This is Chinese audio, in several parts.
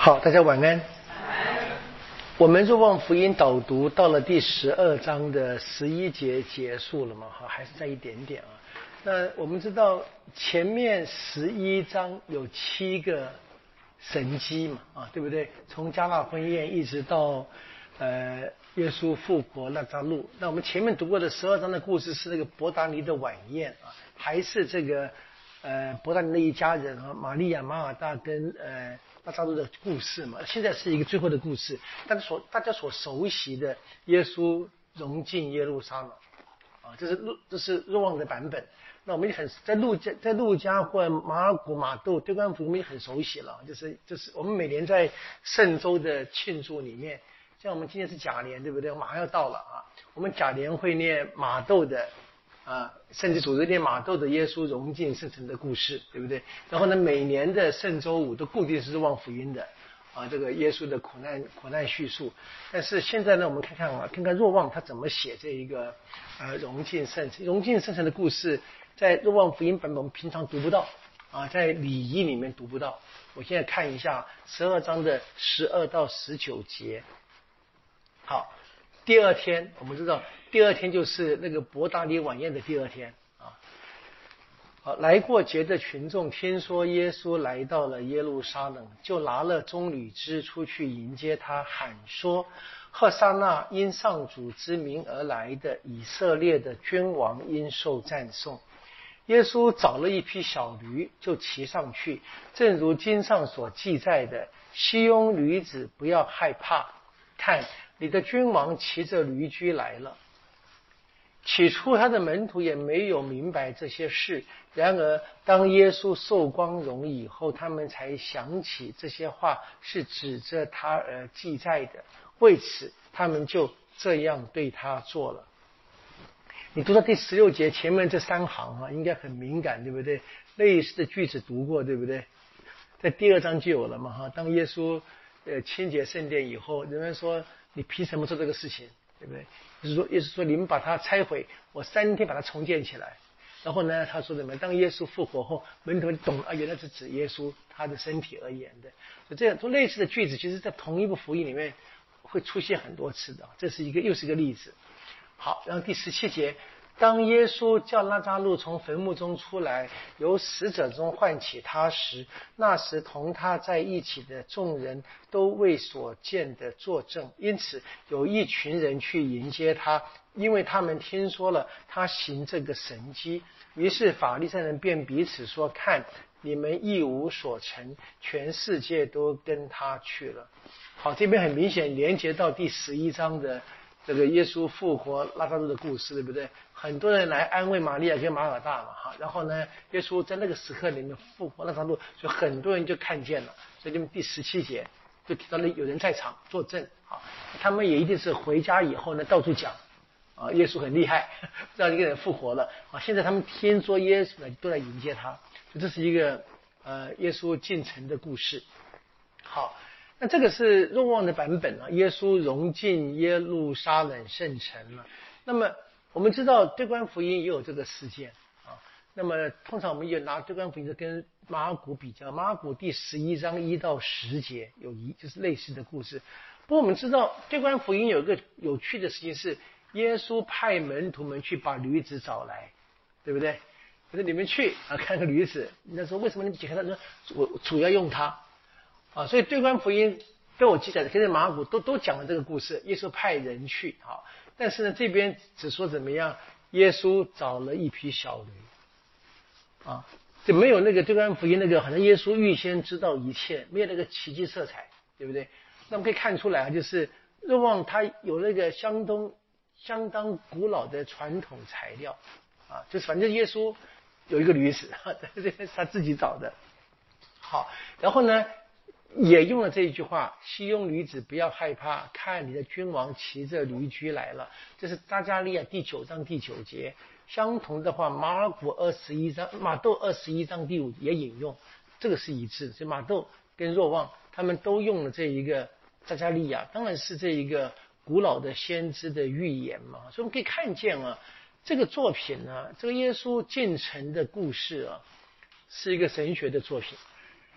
好，大家晚安。我们若望福音导读到了第12章的11节结束了嘛？还是在一点点啊。那我们知道前面11章有7个神迹嘛，对不对？从迦纳婚宴一直到耶稣复活拉匝祿。那我们前面读过的12章的故事是那个伯达尼的晚宴啊，还是这个伯达尼的一家人啊，玛利亚、马尔大跟拉匝祿的故事嘛。现在是一个最后的故事，大家所熟悉的耶稣融进耶路撒冷啊，这是若望的版本。那我们也很在路加或马尔谷、马窦、对观福音也很熟悉了，就是我们每年在圣周的庆祝里面，像我们今天是甲年，对不对？马上要到了啊，我们甲年会念马窦的甚至组织念马窦的耶稣融进圣城的故事，对不对？然后呢，每年的圣周五都固定是若望福音的这个耶稣的苦难叙述。但是现在呢，我们看看若望他怎么写这一个融进圣城的故事，在若望福音版本我们平常读不到在礼仪里面读不到。我现在看一下12章的12到19节。好，第二天我们知道，第二天就是那个伯达尼晚宴的第二天啊。好，来过节的群众听说耶稣来到了耶路撒冷，就拿了棕榈枝出去迎接他，喊说：和撒那，因上主之名而来的以色列的君王应受赞颂。耶稣找了一匹小驴，就骑上去，正如经上所记载的：西雍驴子，不要害怕，看，你的君王骑着驴驹来了。起初他的门徒也没有明白这些事，然而当耶稣受光荣以后，他们才想起这些话是指着他而记载的，为此他们就这样对他做了。你读到第16节前面这3行应该很敏感，对不对？类似的句子读过，对不对？在第2章就有了嘛当耶稣清洁圣殿以后，人们说你凭什么做这个事情，对不对？也是说你们把它拆毁，我3天把它重建起来。然后呢，他说什么？当耶稣复活后，门徒们懂原来是指耶稣他的身体而言的。所以这样做类似的句子，其实在同一部福音里面会出现很多次的。这是又是一个例子。好，然后第17节，当耶稣叫拉匝祿从坟墓中出来，由死者中唤起他时，那时同他在一起的众人都为所见的作证，因此有一群人去迎接他，因为他们听说了他行这个神迹。于是法利赛人便彼此说：看，你们一无所成，全世界都跟他去了。好，这边很明显连接到第11章的这个耶稣复活拉匝祿的故事，对不对？很多人来安慰玛利亚跟马尔大嘛然后呢，耶稣在那个时刻里面复活拉匝祿，所以很多人就看见了。所以第17节就提到了有人在场作证他们也一定是回家以后呢到处讲耶稣很厉害，让一个人复活了现在他们听说耶稣呢都在迎接他，所以这是一个耶稣进城的故事。好，那这个是若望的版本耶稣融进耶路撒冷圣城了。那么我们知道对观福音也有这个事件那么通常我们也拿对观福音跟马尔谷比较，马尔谷第11章1到10节就是类似的故事。不过我们知道对观福音有一个有趣的事情是，耶稣派门徒们去把驴子找来，对不对？可是你们去看个驴子，那说为什么你们解开它？说我主要用它所以对观福音跟我记载的跟马尔谷都讲了这个故事，耶稣派人去但是呢这边只说怎么样，耶稣找了一匹小驴就没有那个对观福音那个好像耶稣预先知道一切，没有那个奇迹色彩，对不对？那么可以看出来就是若望他有那个相当古老的传统材料就是反正耶稣有一个驴子这是他自己找的。好，然后呢也用了这一句话：西雍驴子，不要害怕，看你的君王骑着驴驹来了。这是撒迦利亚第9章第9节。相同的话，马尔谷21章、马窦21章第5也引用，这个是一致的。所以马窦跟若望他们都用了这一个撒迦利亚，当然是这一个古老的先知的预言嘛。所以我们可以看见这个作品这个耶稣进城的故事是一个神学的作品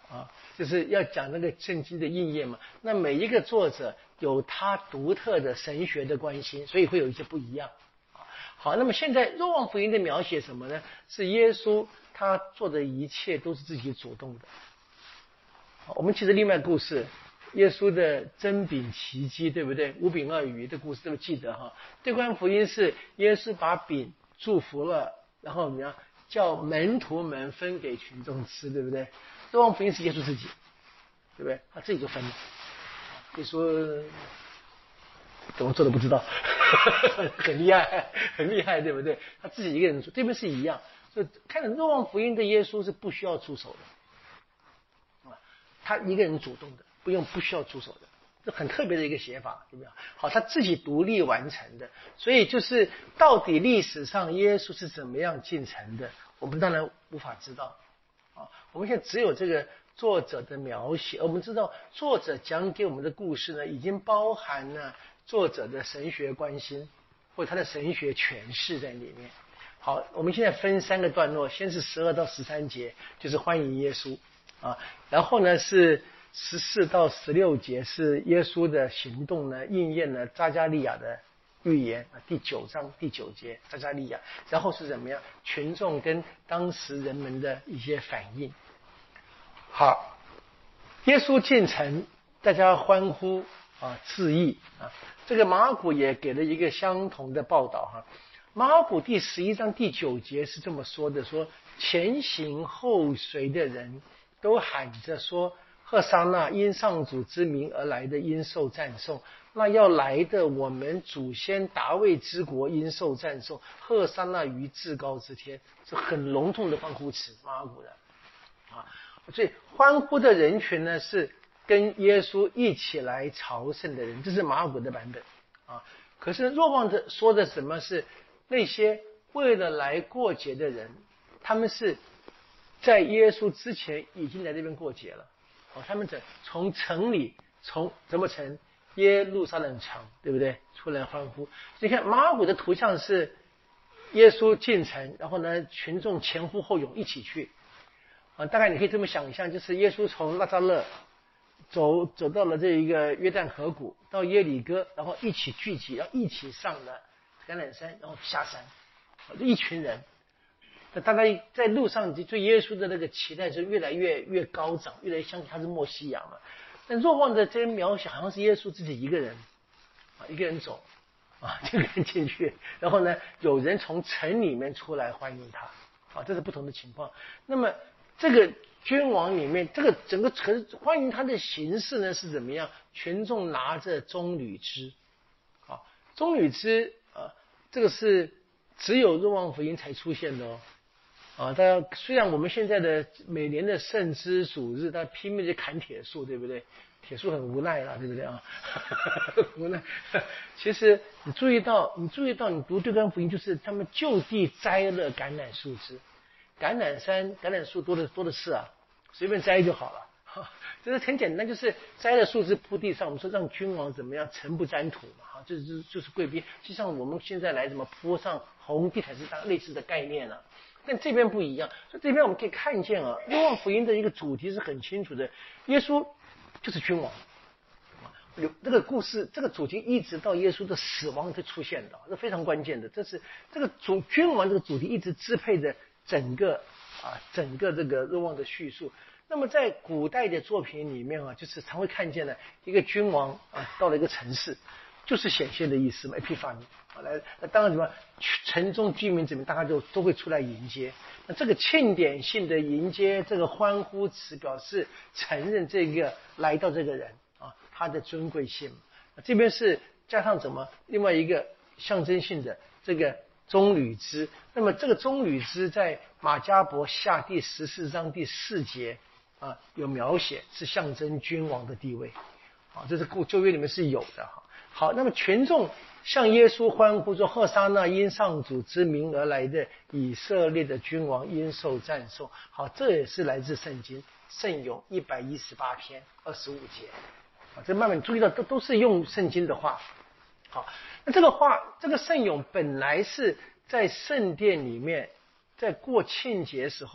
就是要讲那个圣经的应验嘛。那每一个作者有他独特的神学的关心，所以会有一些不一样。好，那么现在若望福音的描写什么呢？是耶稣他做的一切都是自己主动的。我们其实另外故事，耶稣的增饼奇迹，对不对？5饼2鱼的故事都记得哈。对观福音是耶稣把饼祝福了，然后怎么样叫门徒们分给群众吃，对不对？若望福音是耶稣自己，对不对？他自己就分了。你说怎么做的不知道，很厉害，很厉害，对不对？他自己一个人做，这边是一样。所以看着若望福音的耶稣是不需要出手的，他一个人主动的，不需要出手的，这很特别的一个写法，对不对？好，他自己独立完成的。所以就是到底历史上耶稣是怎么样进城的，我们当然无法知道。我们现在只有这个作者的描写，我们知道作者讲给我们的故事呢，已经包含了作者的神学关心或者他的神学诠释在里面。好，我们现在分3个段落，先是12到13节，就是欢迎耶稣然后呢是14到16节是耶稣的行动呢应验了扎加利亚的预言，第9章第9节扎加利亚，然后是怎么样群众跟当时人们的一些反应。好，耶稣进城，大家欢呼致意这个马尔谷也给了一个相同的报道马尔谷第11章第9节是这么说的，说前行后随的人都喊着说，赫沙那，因上主之名而来的应受赞颂，那要来的我们祖先达味之国应受赞颂，赫沙那于至高之天，是很笼统的欢呼词，马尔谷的所以欢呼的人群呢是跟耶稣一起来朝圣的人，这是马尔谷的版本可是若望的说的什么是那些为了来过节的人，他们是在耶稣之前已经来这边过节了他们从城里，从什么城？耶路撒冷城，对不对？出来欢呼。你看马尔谷的图像是耶稣进城，然后呢群众前呼后拥一起去大概你可以这么想象，就是耶稣从拉扎勒走到了这一个约旦河谷，到耶里哥，然后一起聚集，然后一起上了橄榄山，然后下山一群人。大概在路上对耶稣的那个期待就越来越高涨，越来越相信他是默西亚嘛。但若望的这些描写好像是耶稣自己一个人一个人走这个人进去，然后呢有人从城里面出来欢迎他这是不同的情况。那么这个君王里面，这个整个欢迎他的形式呢是怎么样？群众拿着棕榈枝棕榈枝这个是只有若望福音才出现的大家虽然我们现在的每年的圣枝主日，他拼命去砍铁树，对不对？铁树很无奈对不对无奈。其实你注意到，你读对观福音，就是他们就地摘了橄榄树枝，橄榄山橄榄树多的是随便摘就好了这是很简单，就是摘了树枝铺地上，我们说让君王怎么样尘不沾土嘛就是贵宾，就像我们现在来怎么铺上红地毯是类似的概念但这边不一样，所以这边我们可以看见若望福音的一个主题是很清楚的，耶稣就是君王这个故事，这个主题一直到耶稣的死亡才出现的，这非常关键的。这是这个君王这个主题一直支配着整个这个若望的叙述。那么在古代的作品里面就是常会看见的一个君王到了一个城市，就是显现的意思嘛 ，Epiphany 来，当然什么城中居民怎么大家就都会出来迎接。那这个庆典性的迎接，这个欢呼词表示承认这个来到这个人他的尊贵性。这边是加上怎么另外一个象征性的这个棕榈枝。那么这个棕榈枝在马加伯下第14章第4节有描写，是象征君王的地位这是旧约里面是有的好，那么群众向耶稣欢呼说，赫沙那，因上主之名而来的以色列的君王应受赞颂。好，这也是来自圣经圣咏118篇25节这慢慢注意到都是用圣经的话。好，那这个圣咏本来是在圣殿里面，在过庆节时候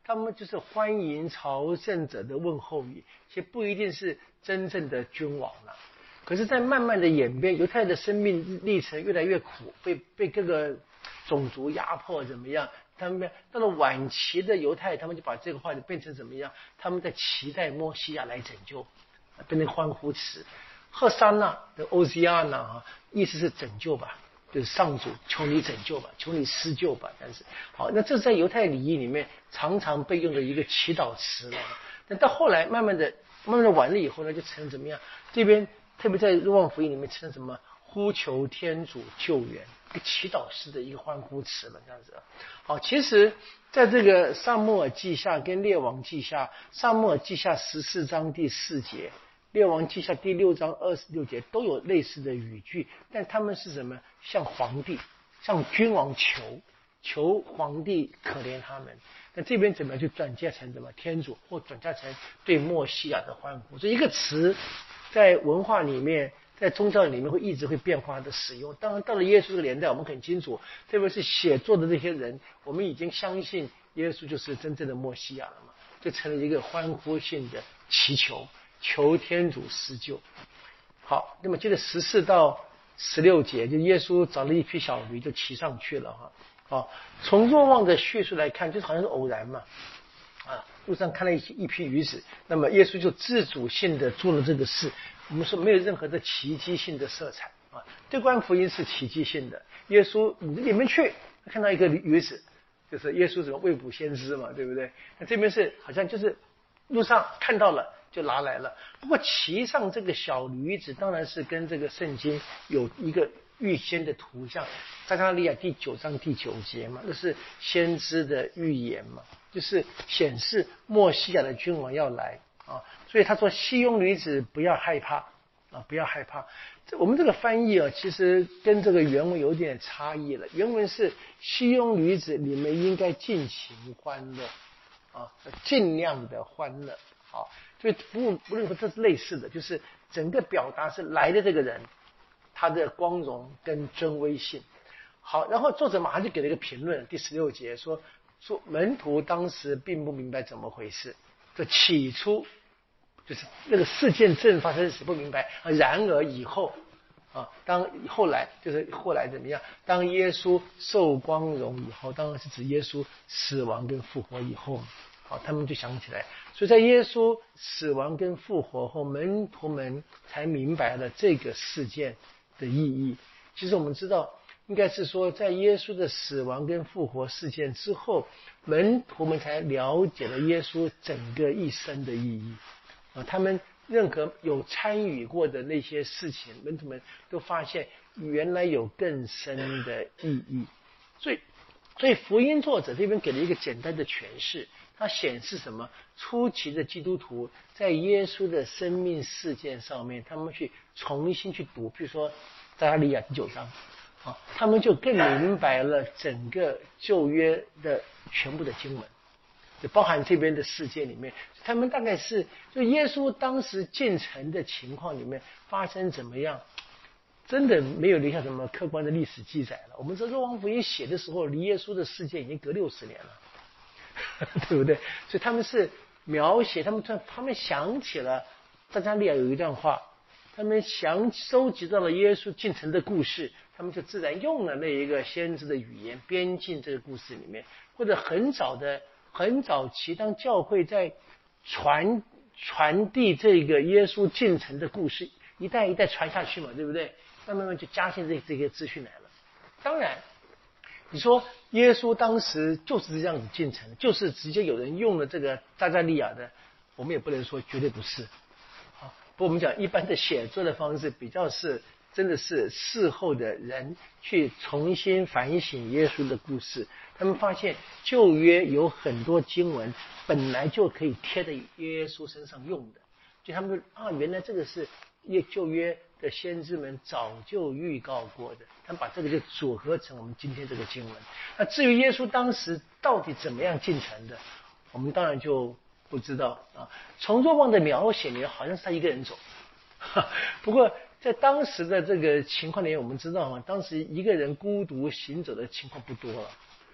他们就是欢迎朝圣者的问候语，其实不一定是真正的君王了。可是，在慢慢的演变，犹太的生命历程越来越苦，被各个种族压迫怎么样？他们到了晚期的犹太，他们就把这个话就变成怎么样？他们在期待摩西亚来拯救，变成欢呼词。赫沙纳的欧西亚纳啊，意思是拯救吧。就是上主，求你拯救吧，求你施救吧。但是，好，那这是在犹太礼仪里面常常被用的一个祈祷词了。但到后来，慢慢的完了以后呢，就成怎么样？这边特别在若望福音里面成什么？呼求天主救援，一个祈祷式的一个欢呼词了，这样子。好，其实在这个撒母耳记下跟列王记下，撒母耳记下14章第4节。列王记下第6章26节都有类似的语句，但他们是什么？向皇帝、向君王求皇帝可怜他们。那这边怎么样就转嫁成什么？天主，或转嫁成对默西亚的欢呼。这一个词在文化里面，在宗教里面会一直会变化的使用。当然到了耶稣这个年代，我们很清楚，特别是写作的这些人，我们已经相信耶稣就是真正的默西亚了嘛，就成了一个欢呼性的祈求。求天主施救。好，那么接着14到16节，就耶稣找了一匹小驴就骑上去了哈。好，从若望的叙述来看，就是好像是偶然嘛。路上看了一批驴子，那么耶稣就自主性的做了这个事。我们说没有任何的奇迹性的色彩啊。对观福音是奇迹性的，耶稣你里面去看到一个驴子，就是耶稣什么未卜先知嘛，对不对？那这边是好像就是路上看到了。就拿来了。不过骑上这个小驴子，当然是跟这个圣经有一个预先的图像。撒迦利亚第9章第9节嘛，那是先知的预言嘛，就是显示默西亚的君王要来啊。所以他说：“西雍女子不要害怕啊，不要害怕。”我们这个翻译啊，其实跟这个原文有点差异了。原文是西雍女子，你们应该尽情欢乐啊，尽量的欢乐啊。所以不论说这是类似的，就是整个表达是来的这个人他的光荣跟尊威性。好，然后作者马上就给了一个评论，第16节说门徒当时并不明白怎么回事，这起初就是那个事件正发生时不明白，然而以后当后来怎么样？当耶稣受光荣以后，当然是指耶稣死亡跟复活以后。好，他们就想起来，所以在耶稣死亡跟复活后，门徒们才明白了这个事件的意义。其实我们知道，应该是说，在耶稣的死亡跟复活事件之后，门徒们才了解了耶稣整个一生的意义。他们任何有参与过的那些事情，门徒们都发现原来有更深的意义。所以福音作者这边给了一个简单的诠释。它显示什么？初期的基督徒在耶稣的生命事件上面，他们去重新去读，比如说撒迦利亚第9章，他们就更明白了整个旧约的全部的经文，就包含这边的事件里面，他们大概是就耶稣当时进城的情况里面发生怎么样，真的没有留下什么客观的历史记载了。我们说若望福音写的时候，离耶稣的事件已经隔60年了。对不对？所以他们是描写，他们想起了撒迦利亚有一段话，他们收集到了耶稣进城的故事，他们就自然用了那一个先知的语言编进这个故事里面。或者很早期，当教会在传递这个耶稣进城的故事，一代一代传下去嘛，对不对？慢慢就加进这些资讯来了。当然你说耶稣当时就是这样子进城，就是直接有人用了这个撒迦利亚的，我们也不能说绝对不是。不过我们讲一般的写作的方式比较是真的是事后的人去重新反省耶稣的故事，他们发现旧约有很多经文本来就可以贴在耶稣身上用的，就他们说原来这个是旧约的先知们早就预告过的，他们把这个就组合成我们今天这个经文。那至于耶稣当时到底怎么样进城的，我们当然就不知道啊。从若望的描写里面好像是他一个人走，不过在当时的这个情况里面，我们知道当时一个人孤独行走的情况不多了。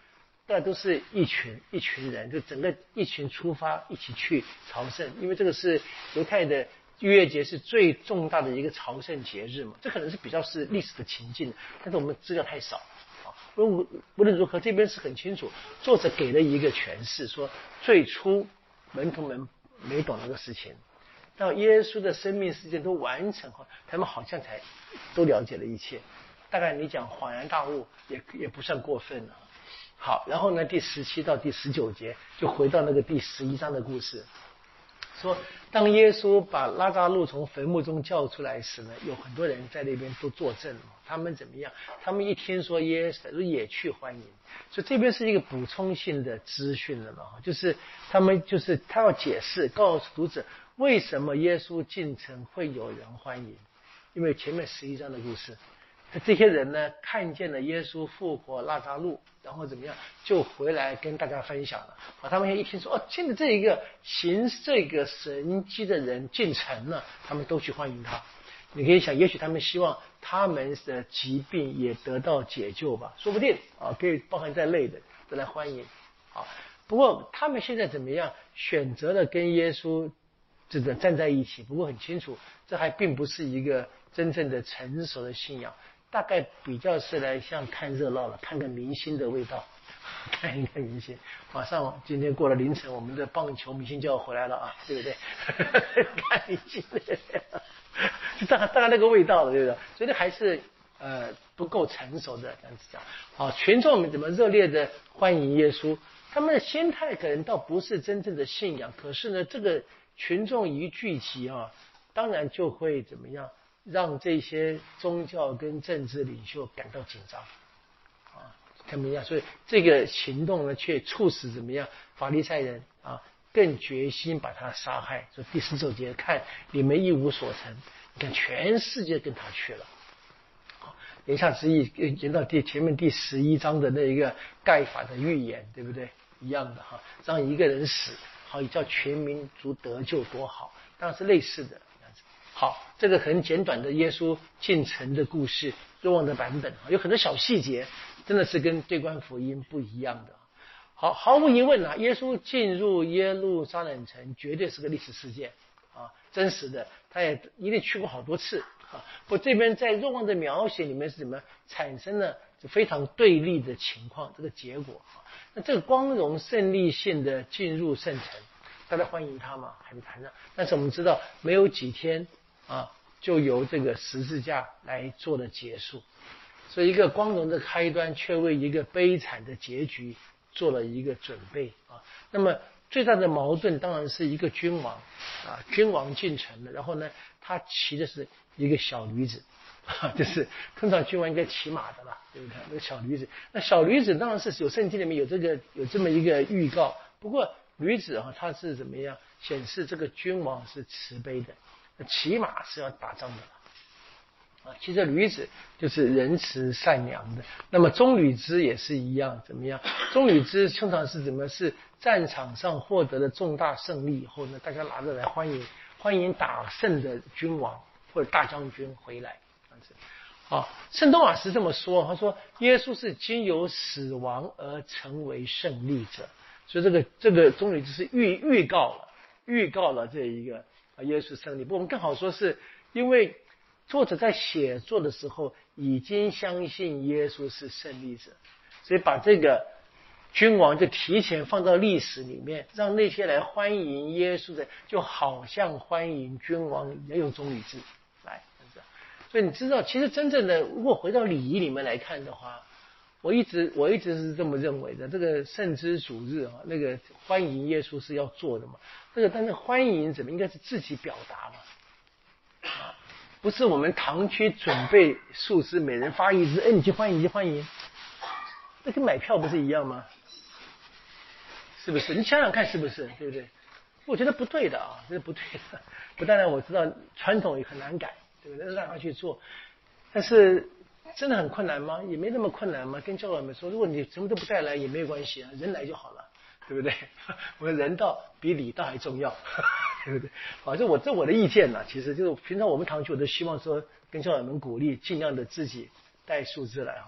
大家都是一群人，就整个一群出发一起去朝圣，因为这个是犹太的逾越节是最重大的一个朝圣节日嘛，这可能是比较是历史的情境，但是我们资料太少啊。无论如何，这边是很清楚，作者给了一个诠释，说最初门徒们没懂那个事情，到耶稣的生命事件都完成后，他们好像才都了解了一切。大概你讲恍然大悟也不算过分了。好，然后呢，第17到第19节就回到那个第11章的故事，说当耶稣把拉扎路从坟墓中叫出来时呢，有很多人在那边都作证了。他们怎么样？他们一听说耶稣也去欢迎，所以这边是一个补充性的资讯了嘛，就是他要解释，告诉读者为什么耶稣进城会有人欢迎，因为前面11章的故事。这些人呢，看见了耶稣复活拉扎路，然后怎么样，就回来跟大家分享了。他们一听说，现在这一个行这个神迹的人进城了，他们都去欢迎他。你可以想，也许他们希望他们的疾病也得到解救吧，说不定可以包含在内的都来欢迎。不过他们现在怎么样，选择了跟耶稣这个站在一起。不过很清楚，这还并不是一个真正的成熟的信仰。大概比较是来像看热闹了，看个明星的味道，看一看明星。马上今天过了凌晨，我们的棒球明星就要回来了啊，对不对？看明星的，就大概那个味道了，对不对？所以还是不够成熟的这样子讲。好，群众们怎么热烈的欢迎耶稣？他们的心态可能倒不是真正的信仰，可是呢，这个群众一聚集当然就会怎么样？让这些宗教跟政治领袖感到紧张怎么样？所以这个行动呢，却促使怎么样？法利赛人更决心把他杀害。说第19节，看你们一无所成，你看全世界跟他去了。言下之意，言到前面第11章的那一个盖法的预言，对不对？一样的让一个人死，好叫全民族得救，多好！当然是类似的。好，这个很简短的耶稣进城的故事，若望的版本有很多小细节，真的是跟对观福音不一样的。好，毫无疑问耶稣进入耶路撒冷城绝对是个历史事件真实的，他也一定去过好多次不，这边在若望的描写里面是怎么产生了非常对立的情况，这个结果那这个光荣胜利性的进入圣城，大家欢迎他嘛，还没谈上。但是我们知道，没有几天就由这个十字架来做了结束，所以一个光荣的开端，却为一个悲惨的结局做了一个准备那么最大的矛盾当然是一个君王君王进城了，然后呢，他骑的是一个小驴子就是通常君王应该骑马的啦，对不对？那个小驴子，那小驴子当然是有圣经里面有这么一个预告，不过驴子它是怎么样显示这个君王是慈悲的。骑马是要打仗的其实驴子就是仁慈善良的。那么棕榈枝也是一样，怎么样？棕榈枝通常是怎么？是战场上获得了重大胜利以后呢，大家拿着来欢迎打胜的君王或者大将军回来。圣多马斯这么说，他说耶稣是经由死亡而成为胜利者，所以这个棕榈枝是预告了这一个耶稣胜利。不，我们更好说是因为作者在写作的时候已经相信耶稣是胜利者，所以把这个君王就提前放到历史里面，让那些来欢迎耶稣的就好像欢迎君王也用棕榈枝来。所以你知道，其实真正的如果回到礼仪里面来看的话，我一直是这么认为的。这个圣之主日那个欢迎耶稣是要做的嘛。但是欢迎怎么应该是自己表达嘛，不是我们堂区准备素食，每人发一支，你去欢迎，你去欢迎，那跟买票不是一样吗？是不是？你想想看，是不是？对不对？我觉得不对的这是不对的。不当然我知道传统也很难改，对不对？让他去做，但是真的很困难吗？也没那么困难嘛。跟教友们说，如果你什么都不带来也没有关系人来就好了，对不对？我们人道比礼道还重要，对不对？这我的意见其实就是平常我们堂区我都希望说跟教友们鼓励，尽量的自己带素质来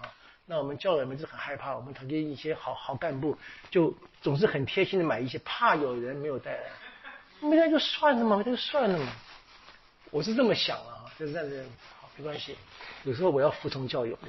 那我们教友们就很害怕，我们团队一些好干部就总是很贴心的买一些，怕有人没有带来，没带就算了嘛，没带就算了嘛。我是这么想啊，就是这样子，好，没关系。有时候我要服从教友的。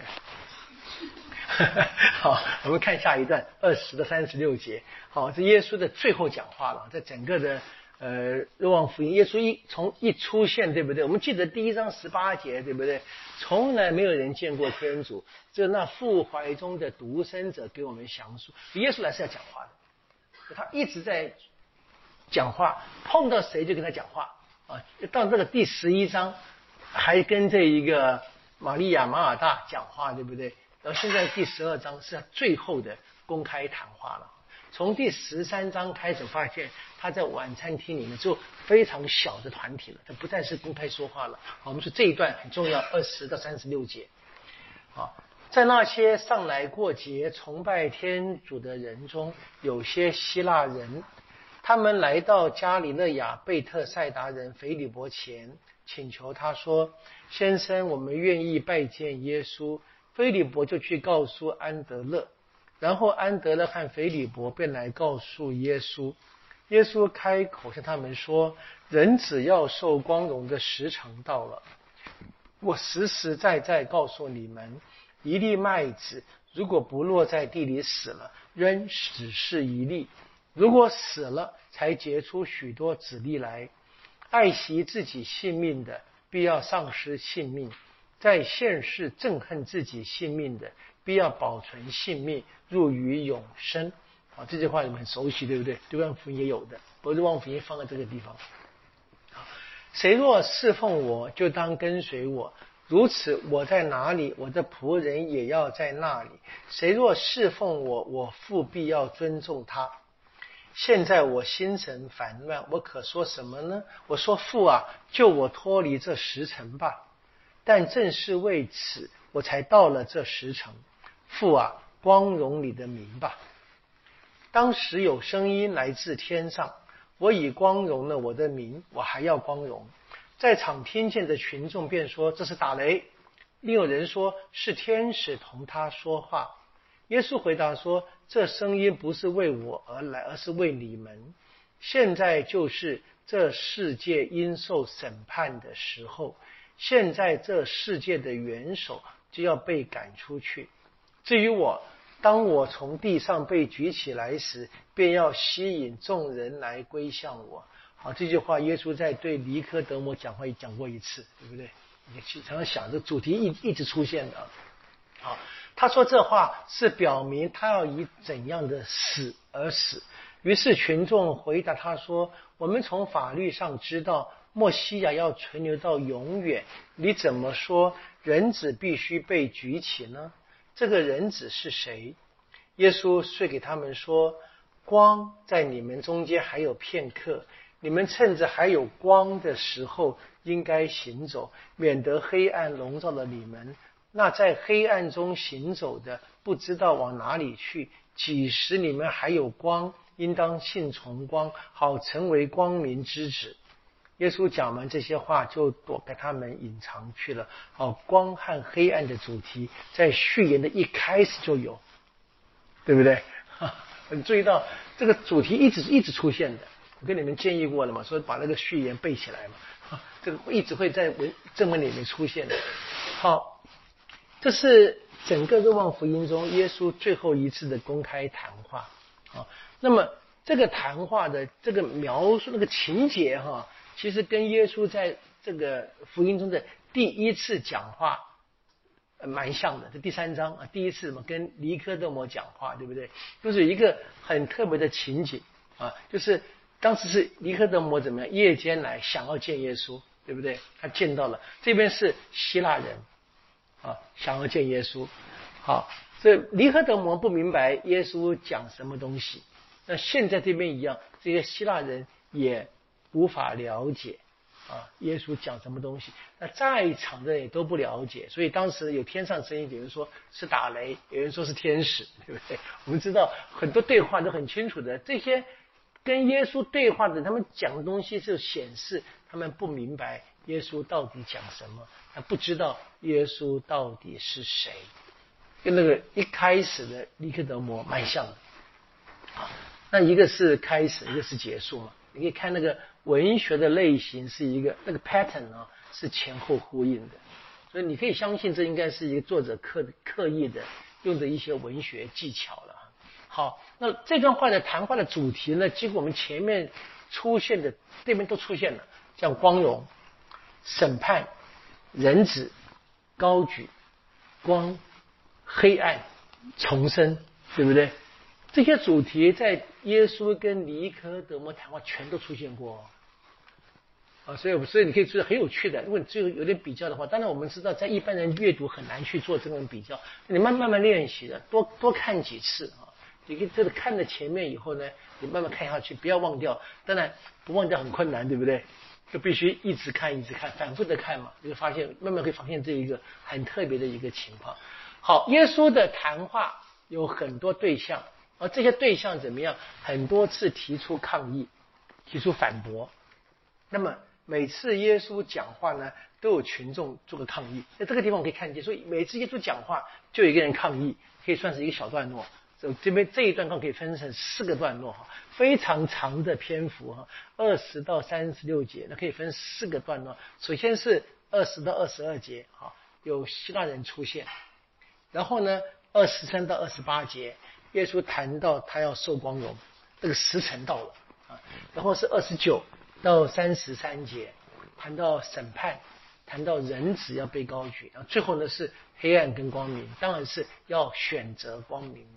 好，我们看下一段20到36节。好，这耶稣的最后讲话了，在整个的若望福音，耶稣从一出现，对不对？我们记得第1章18节，对不对？从来没有人见过天主，只有那父怀中的独生者给我们详述。耶稣来是要讲话的，他一直在讲话，碰到谁就跟他讲话啊。到这个第11章，还跟这一个玛利亚马尔大讲话，对不对？然后现在第12章是最后的公开谈话了。从第13章开始，发现他在晚餐厅里面就非常小的团体了，他不再是公开说话了。好，我们说这一段很重要，20到36节。好，在那些上来过节崇拜天主的人中，有些希腊人，他们来到加里肋亚贝特赛达人腓利伯前，请求他说：“先生，我们愿意拜见耶稣。”腓利伯就去告诉安德勒，然后安德勒和腓利伯便来告诉耶稣。耶稣开口向他们说：“人只要受光荣的时辰到了。我实实在在告诉你们，一粒麦子如果不落在地里死了，仍只是一粒；如果死了，才结出许多子粒来。爱惜自己性命的，必要丧失性命；在现世憎恨自己性命的，必要保存性命，入于永生。”啊，这句话你们很熟悉，对不对？若望福音也有的，不是若望福音放在这个地方。谁若侍奉我，就当跟随我，如此我在哪里，我的仆人也要在那里。谁若侍奉我，我父必要尊重他。现在我心神烦乱，我可说什么呢？我说：“父啊，救我脱离这时辰吧。”但正是为此，我才到了这时辰。父啊，光荣你的名吧。当时有声音来自天上：“我已光荣了我的名，我还要光荣。”在场听见的群众便说：“这是打雷。”另有人说：“是天使同他说话。”耶稣回答说：“这声音不是为我而来，而是为你们。现在就是这世界应受审判的时候。现在这世界的元首就要被赶出去。至于我，当我从地上被举起来时，便要吸引众人来归向我。”好，这句话耶稣在对尼科德摩讲话也讲过一次，对不对？你常常想这主题一直出现的。好，他说这话是表明他要以怎样的死而死。于是群众回答他说：“我们从法律上知道默西亚要存留到永远，你怎么说人子必须被举起呢？这个人子是谁？”耶稣遂给他们说：“光在你们中间还有片刻，你们趁着还有光的时候应该行走，免得黑暗笼罩了你们。那在黑暗中行走的，不知道往哪里去。几时你们还有光，应当信从光，好成为光明之子。”耶稣讲完这些话，就躲开他们隐藏去了。好，光和黑暗的主题在序言的一开始就有，对不对？你注意到这个主题一直出现的。我跟你们建议过了嘛，说把那个序言背起来嘛，这个一直会在正文里面出现的。好，这是整个若望福音中耶稣最后一次的公开谈话。好，那么这个谈话的这个描述那个情节其实跟耶稣在这个福音中的第一次讲话蛮像的。这第3章第一次跟尼科德摩讲话，对不对？就是一个很特别的情景就是当时是尼科德摩怎么样？夜间来想要见耶稣，对不对？他见到了，这边是希腊人想要见耶稣。好，所以尼科德摩不明白耶稣讲什么东西。那现在这边一样，这些希腊人也无法了解耶稣讲什么东西。那在场的人也都不了解，所以当时有天上声音，有人说是打雷，有人说是天使，对不对？我们知道很多对话都很清楚的，这些跟耶稣对话的他们讲的东西就显示他们不明白耶稣到底讲什么，他不知道耶稣到底是谁。 跟那个一开始的尼科德摩蛮像的。那一个是开始，一个是结束嘛。你可以看那个文学的类型是一个那个 pattern 啊，是前后呼应的，所以你可以相信这应该是一个作者刻意的用的一些文学技巧了。好，那这段话的谈话的主题呢，几乎我们前面出现的这边都出现了，像光荣、审判、人子、高举、光、黑暗、重生，对不对？这些主题在耶稣跟尼科德摩谈话全都出现过所以你可以觉得很有趣的。如果你只有点比较的话，当然我们知道在一般人阅读很难去做这种比较，你慢慢练习的，多看几次你可以这个看了前面以后呢，你慢慢看下去，不要忘掉。当然不忘掉很困难，对不对？就必须一直看，反复的看嘛，你会发现慢慢会发现这一个很特别的一个情况。好，耶稣的谈话有很多对象。而这些对象怎么样？很多次提出抗议，提出反驳。那么每次耶稣讲话呢，都有群众做个抗议。在这个地方我可以看见，所以每次耶稣讲话就有一个人抗议，可以算是一个小段落。这边这一段可以分成4个段落非常长的篇幅20到36节，那可以分4个段落。首先是20到22节有希腊人出现，然后呢23到28节。耶稣谈到他要受光荣，这个时辰到了然后是29到33节，谈到审判，谈到人子要被高举，然后最后呢是黑暗跟光明，当然是要选择光明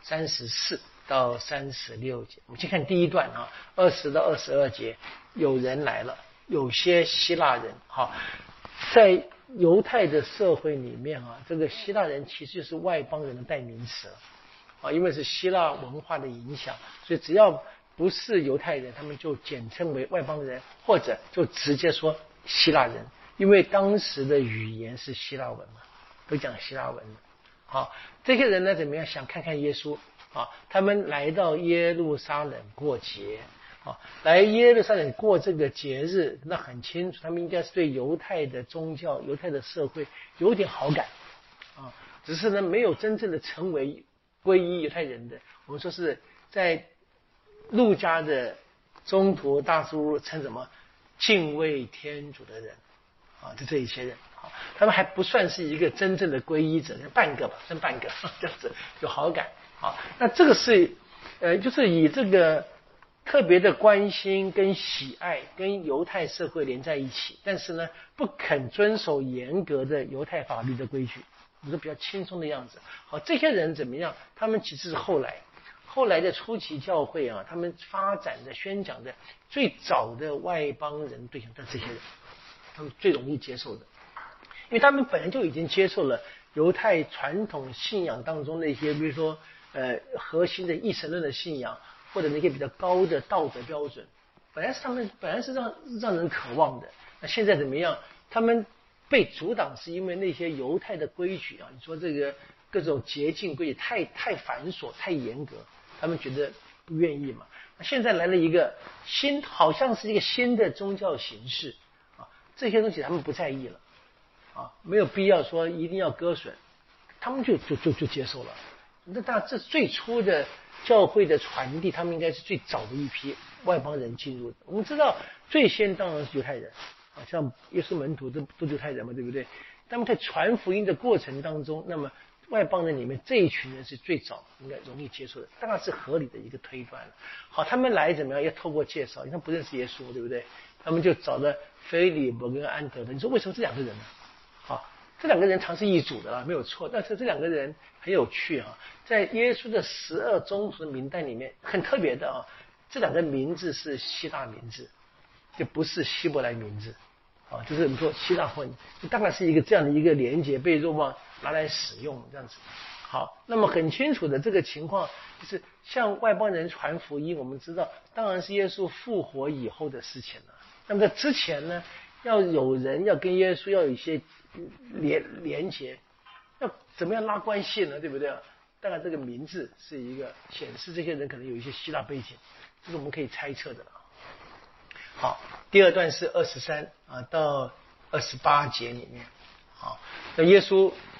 34到36节。我们先看第一段20到22节，有人来了，有些希腊人在犹太的社会里面这个希腊人其实就是外邦人的代名词因为是希腊文化的影响，所以只要不是犹太人，他们就简称为外邦人，或者就直接说希腊人，因为当时的语言是希腊文嘛，都讲希腊文的。好，这些人呢怎么样？想看看耶稣他们来到耶路撒冷过节来耶路撒冷过这个节日，那很清楚，他们应该是对犹太的宗教、犹太的社会有点好感只是呢没有真正的成为皈依犹太人的。我们说是在路加的宗徒大书称什么？敬畏天主的人就这一些人他们还不算是一个真正的皈依者，半个吧，剩半个这样子有好感那这个是就是以这个特别的关心跟喜爱跟犹太社会连在一起，但是呢不肯遵守严格的犹太法律的规矩，一个比较轻松的样子。好，这些人怎么样？他们其实是后来的初期教会他们发展的宣讲的最早的外邦人对象的这些人，他们最容易接受的，因为他们本来就已经接受了犹太传统信仰当中的一些，比如说核心的一神论的信仰，或者那些比较高的道德标准，本来是让人渴望的。那现在怎么样？他们被阻挡是因为那些犹太的规矩你说这个各种洁净规矩太繁琐太严格，他们觉得不愿意嘛。那现在来了一个好像是一个新的宗教形式这些东西他们不在意了没有必要说一定要割损，他们就接受了。那当然这是最初的教会的传递，他们应该是最早的一批外邦人进入的。我们知道最先当然是犹太人像耶稣门徒都犹太人嘛，对不对？他们在传福音的过程当中，那么外邦人里面这一群人是最早应该容易接受的，当然是合理的一个推断了。好，他们来怎么样？要透过介绍，因为他们不认识耶稣，对不对？他们就找了腓利伯跟安德的。你说为什么这两个人呢？这两个人常是一组的没有错，但是这两个人很有趣在耶稣的12宗徒的名单里面很特别的这两个名字是希腊名字，就不是希伯来名字就是我们说希腊混，当然是一个这样的一个连结被若望拿来使用这样子。好，那么很清楚的这个情况就是向外邦人传福音，我们知道当然是耶稣复活以后的事情了。那么在之前呢，要有人要跟耶稣要有一些连结，要怎么样拉关系呢？对不对当然这个名字是一个显示这些人可能有一些希腊背景，这是我们可以猜测的了。好，第二段是23到28节里面那耶稣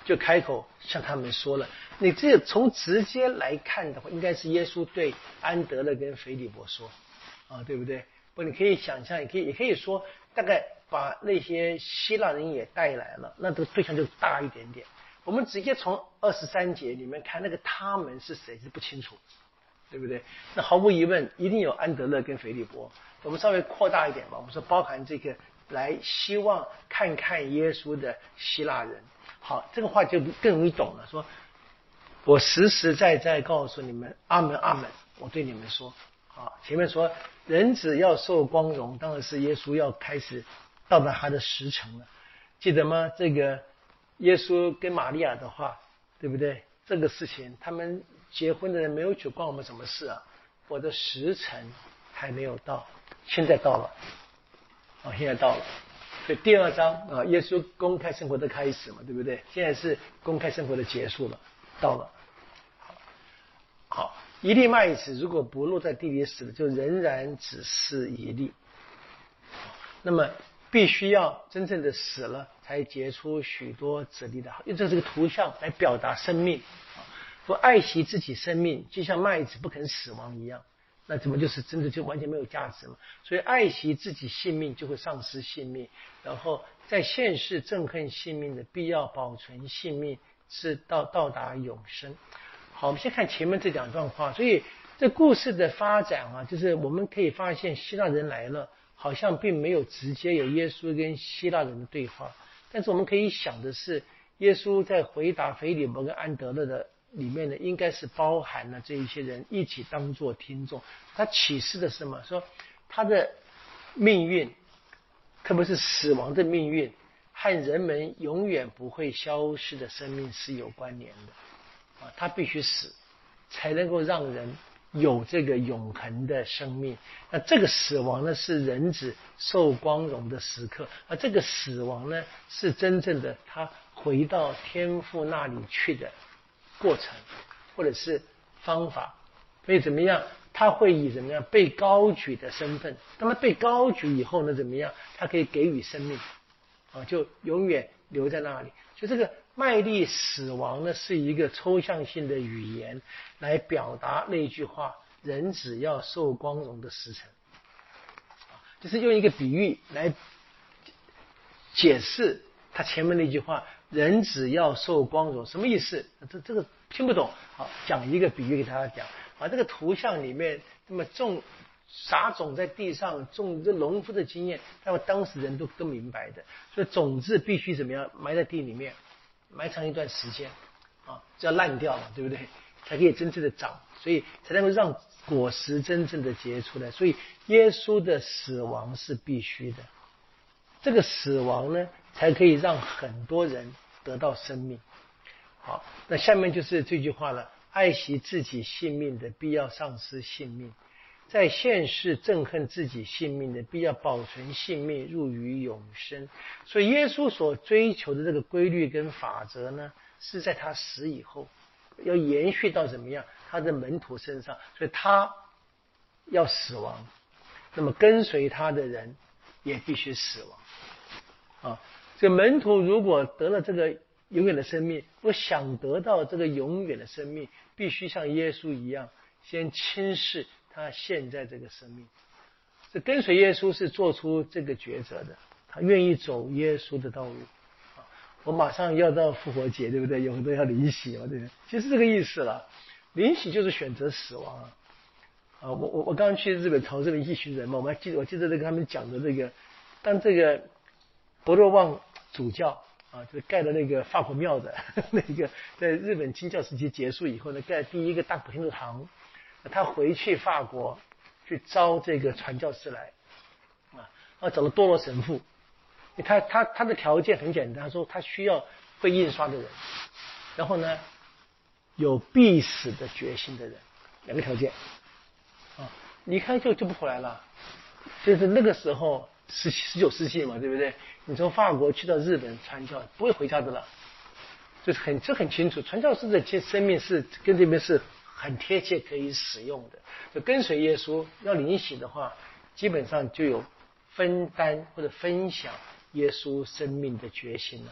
就开口向他们说了。你这从直接来看的话，应该是耶稣对安德肋跟腓利伯说，对不对？不，你可以想象，也可以说，大概把那些希腊人也带来了，那这个对象就大一点点。我们直接从23节里面看，那个他们是谁是不清楚，对不对？那毫无疑问，一定有安德肋跟腓利伯。我们稍微扩大一点吧，我们说包含这个来希望看看耶稣的希腊人。好，这个话就更容易懂了。说，我实实在在告诉你们，阿门阿门，我对你们说。好，前面说人子要受光荣，当然是耶稣要开始到达他的时辰了。记得吗？这个耶稣跟玛利亚的话，对不对？这个事情，他们结婚的人没有娶，关我们什么事啊？我的时辰还没有到，现在到了，现在到了。所以第2章耶稣公开生活的开始嘛，对不对？现在是公开生活的结束了，到了。好，一粒麦子如果不落在地里死了，就仍然只是一粒。那么必须要真正的死了，才结出许多子粒的好。用这个图像来表达生命。说爱惜自己生命，就像麦子不肯死亡一样。那怎么就是真的就完全没有价值嘛？所以爱惜自己性命就会丧失性命，然后在现世憎恨性命的，必要保存性命，是到达永生。好，我们先看前面这2段话。所以这故事的发展就是我们可以发现希腊人来了，好像并没有直接有耶稣跟希腊人的对话，但是我们可以想的是，耶稣在回答腓利伯跟安德肋的里面呢，应该是包含了这一些人一起当作听众。他启示的是什么？说他的命运，特别是死亡的命运，和人们永远不会消失的生命是有关联的。他必须死，才能够让人有这个永恒的生命。那这个死亡呢，是人子受光荣的时刻，而这个死亡呢，是真正的他回到天父那里去的过程，或者是方法。所以怎么样，他会以怎么样被高举的身份，当他被高举以后呢，怎么样，他可以给予生命就永远留在那里。就这个麦粒死亡呢，是一个抽象性的语言，来表达那句话，人只要受光荣的时辰。就是用一个比喻来解释他前面那句话，人只要受光荣，什么意思？这个听不懂。好，讲一个比喻给大家讲。这个图像里面，那么撒种在地上，种这农夫的经验，那么当时人都明白的。所以种子必须怎么样埋在地里面，埋藏一段时间就要烂掉嘛，对不对？才可以真正的长，所以才能够让果实真正的结出来。所以耶稣的死亡是必须的，这个死亡呢，才可以让很多人得到生命。好，那下面就是这句话了：爱惜自己性命的，必要丧失性命；在现世憎恨自己性命的，必要保存性命，入于永生。所以耶稣所追求的这个规律跟法则呢，是在他死以后要延续到怎么样他的门徒身上，所以他要死亡，那么跟随他的人也必须死亡这个门徒如果得了这个永远的生命，我想得到这个永远的生命，必须像耶稣一样，先轻视他现在这个生命。这跟随耶稣是做出这个抉择的，他愿意走耶稣的道路我马上要到复活节，对不对？有很多要领洗嘛，对不对？其实这个意思了，领洗就是选择死亡我刚刚去日本朝圣的一群人嘛，我记得这个他们讲的这个，当这个博若望主教就是盖的那个法国庙的那个，在日本清教时期结束以后呢，盖第一个大普天主堂，他回去法国去招这个传教士来找了多罗神父。他的条件很简单，他说他需要会印刷的人，然后呢有必死的决心的人，2个条件离开就不回来了。就是那个时候19世纪嘛，对不对？你从法国去到日本传教不会回家的了，这很清楚。传教士的生命是跟这边是很贴切可以使用的。就跟随耶稣要领洗的话，基本上就有分担或者分享耶稣生命的决心了。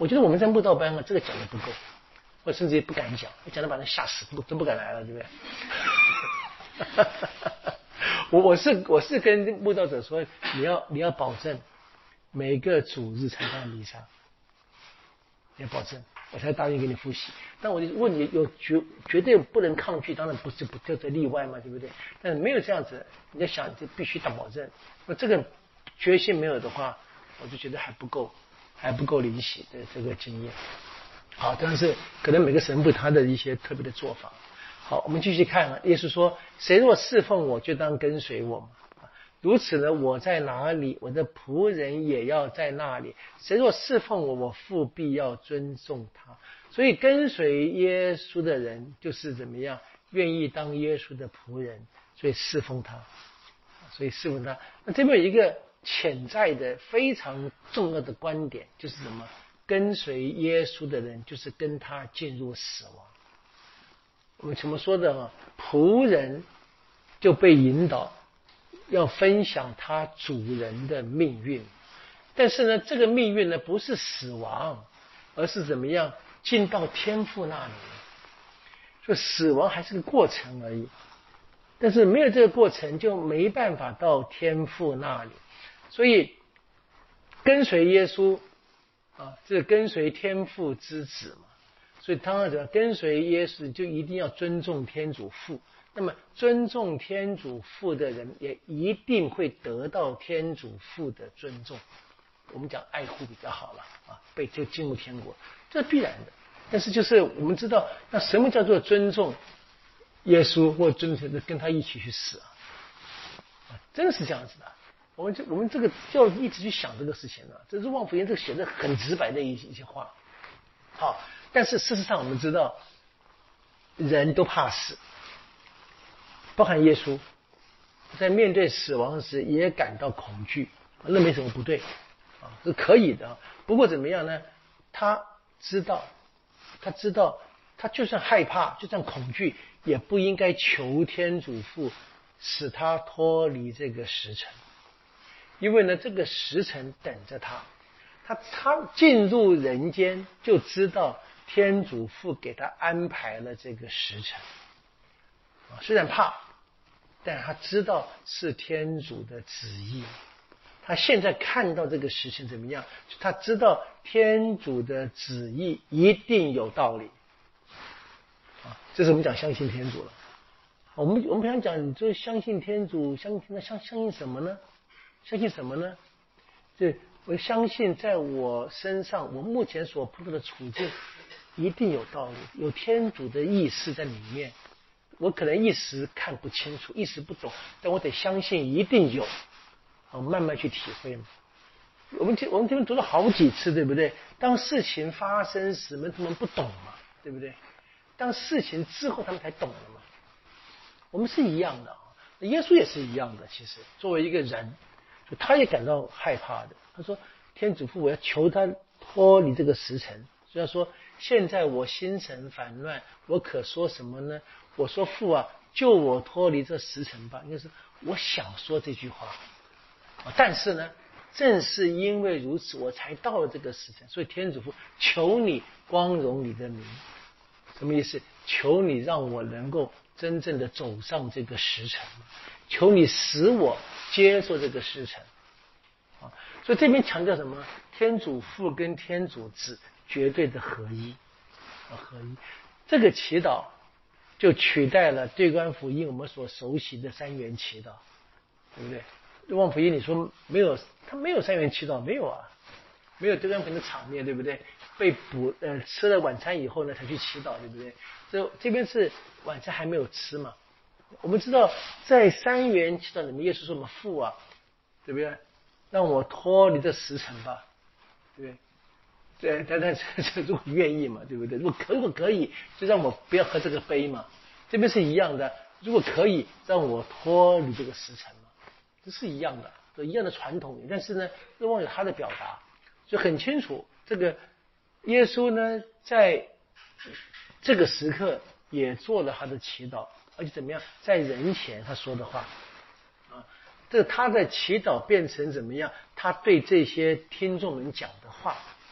我觉得我们在慕道班啊，这个讲的不够，我甚至也不敢讲，讲的把人吓死，真不敢来了，对不对？我是跟慕道者说，你要保证每个主日参加弥撒，你要保证，我才答应给你复习。但我就问你，有绝对不能抗拒，当然不叫做例外嘛，对不对？但是没有这样子，你要想就必须打保证。那这个决心没有的话，我就觉得还不够灵洗的这个经验。好，当然是可能每个神父他的一些特别的做法。好，我们继续看啊。耶稣说：“谁若侍奉我，就当跟随我嘛。如此呢，我在哪里，我的仆人也要在那里。谁若侍奉我，我父必要尊重他。”所以跟随耶稣的人，就是怎么样，愿意当耶稣的仆人，所以侍奉他。那这边有一个潜在的非常重要的观点，就是什么？跟随耶稣的人，就是跟他进入死亡。我们怎么说的啊？仆人就被引导要分享他主人的命运，但是呢，这个命运呢不是死亡，而是怎么样进到天父那里。就死亡还是个过程而已，但是没有这个过程就没办法到天父那里。所以跟随耶稣啊，这跟随天父之子嘛。所以当然讲跟随耶稣就一定要尊重天主父，那么尊重天主父的人也一定会得到天主父的尊重。我们讲爱护比较好了啊，就进入天国，这是必然的。但是就是我们知道，那什么叫做尊重耶稣或尊重跟他一起去死啊？真的是这样子的。我们这个就要一直去想这个事情了。这是望福音这个写的很直白的一些话。好，但是事实上我们知道，人都怕死，包含耶稣，在面对死亡时也感到恐惧，那没什么不对啊，是可以的。不过怎么样呢？他知道，他就算害怕，就算恐惧，也不应该求天主父使他脱离这个时辰，因为呢，这个时辰等着他。他进入人间就知道天主父给他安排了这个时辰，虽然怕，但他知道是天主的旨意。他现在看到这个事情怎么样？他知道天主的旨意一定有道理这是我们讲相信天主了。我们平常讲，你就相信天主，相信什么呢？相信什么呢？我相信在我身上，我目前所碰到的处境一定有道理，有天主的意识在里面。我可能一时看不清楚，一时不懂，但我得相信一定有，慢慢去体会嘛。我们这边读了好几次，对不对？当事情发生时，他们不懂嘛，对不对？当事情之后，他们才懂了嘛。我们是一样的，耶稣也是一样的。其实作为一个人，他也感到害怕的。他说：“天主父，我要求他脱离这个时辰。”所以他说：“现在我心神烦乱，我可说什么呢？我说父啊，救我脱离这时辰吧。”应该是我想说这句话，但是呢，正是因为如此，我才到了这个时辰。所以天主父，求你光荣你的名。什么意思？求你让我能够真正的走上这个时辰，求你使我接受这个时辰。所以这边强调什么？天主父跟天主子绝对的合一，合一。这个祈祷就取代了对观福音我们所熟悉的三元祈祷，对不对？对望福音你说没有，他没有三元祈祷，没有啊，没有对观福音的场面，对不对？被吃了晚餐以后呢才去祈祷，对不对？这边是晚餐还没有吃嘛。我们知道在三元祈祷里面，耶稣说什么？父啊，对不对？让我脱离这时辰吧，对不对？但如果愿意嘛，对不对？如果可以，就让我不要喝这个杯嘛。这边是一样的，如果可以，让我脱离这个时辰嘛，这是一样的，都一样的传统。但是呢，若望有他的表达，就很清楚，这个耶稣呢，在这个时刻也做了他的祈祷，而且怎么样，在人前他说的话。这他的祈祷变成怎么样？他对这些听众们讲的话，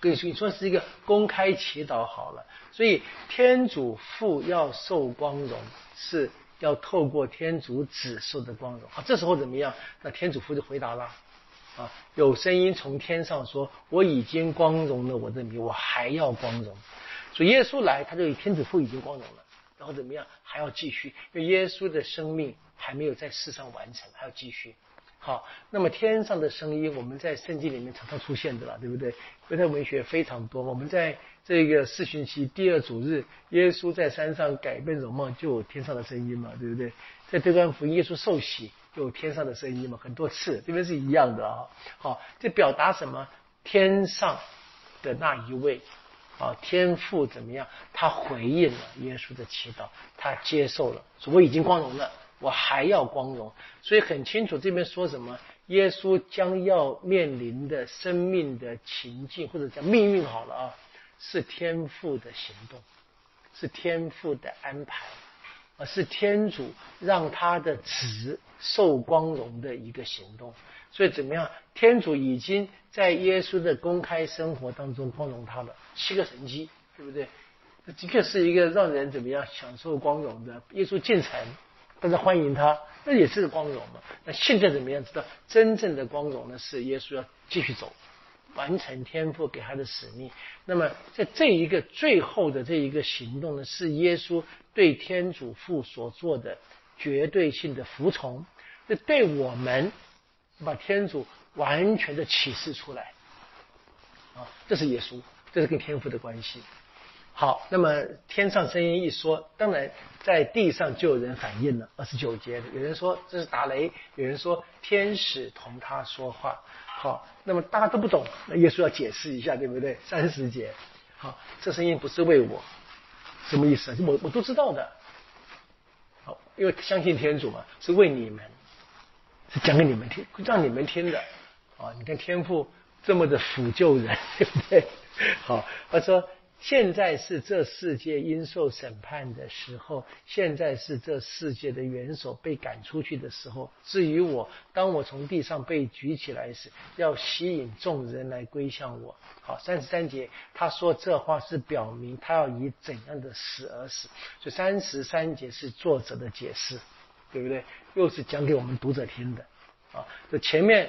跟你说是一个公开祈祷好了。所以天主父要受光荣，是要透过天主子受的光荣。好，这时候怎么样？那天主父就回答了。有声音从天上说：“我已经光荣了我的名，我还要光荣。”所以耶稣来，他就天主父已经光荣了，然后怎么样？还要继续，因为耶稣的生命还没有在世上完成，还要继续。好，那么天上的声音，我们在圣经里面常常出现的了，对不对？犹太文学非常多。我们在这个四旬期第2主日，耶稣在山上改变容貌，就有天上的声音嘛，对不对？在对观福音，耶稣受洗，就有天上的声音嘛，很多次，这边是一样的啊。好，这表达什么？天上的那一位天父怎么样？他回应了耶稣的祈祷，他接受了，说我已经光荣了，我还要光荣。所以很清楚这边说什么？耶稣将要面临的生命的情境，或者叫命运好了是天父的行动，是天父的安排，是天主让他的子受光荣的一个行动。所以怎么样？天主已经在耶稣的公开生活当中光荣他了，7个神迹，对不对？这的确是一个让人怎么样享受光荣的。耶稣进城，大家欢迎他，那也是个光荣嘛。那现在怎么样？知道真正的光荣呢？是耶稣要继续走，完成天父给他的使命。那么在这一个最后的这一个行动呢，是耶稣对天主父所做的绝对性的服从，这对我们把天主完全的启示出来这是耶稣，这是跟天父的关系。好，那么天上声音一说，当然在地上就有人反应了。29节有人说这是打雷，有人说天使同他说话。好，那么大家都不懂，那耶稣要解释一下，对不对？30节，好，这声音不是为我，什么意思我都知道的。好，因为相信天主嘛，是为你们，是讲给你们听，让你们听的你看天父这么的抚救人，对不对？好，他说现在是这世界应受审判的时候，现在是这世界的元首被赶出去的时候。至于我，当我从地上被举起来时，要吸引众人来归向我。好，33节他说这话是表明他要以怎样的死而死。所以33节是作者的解释，对不对？又是讲给我们读者听的这前面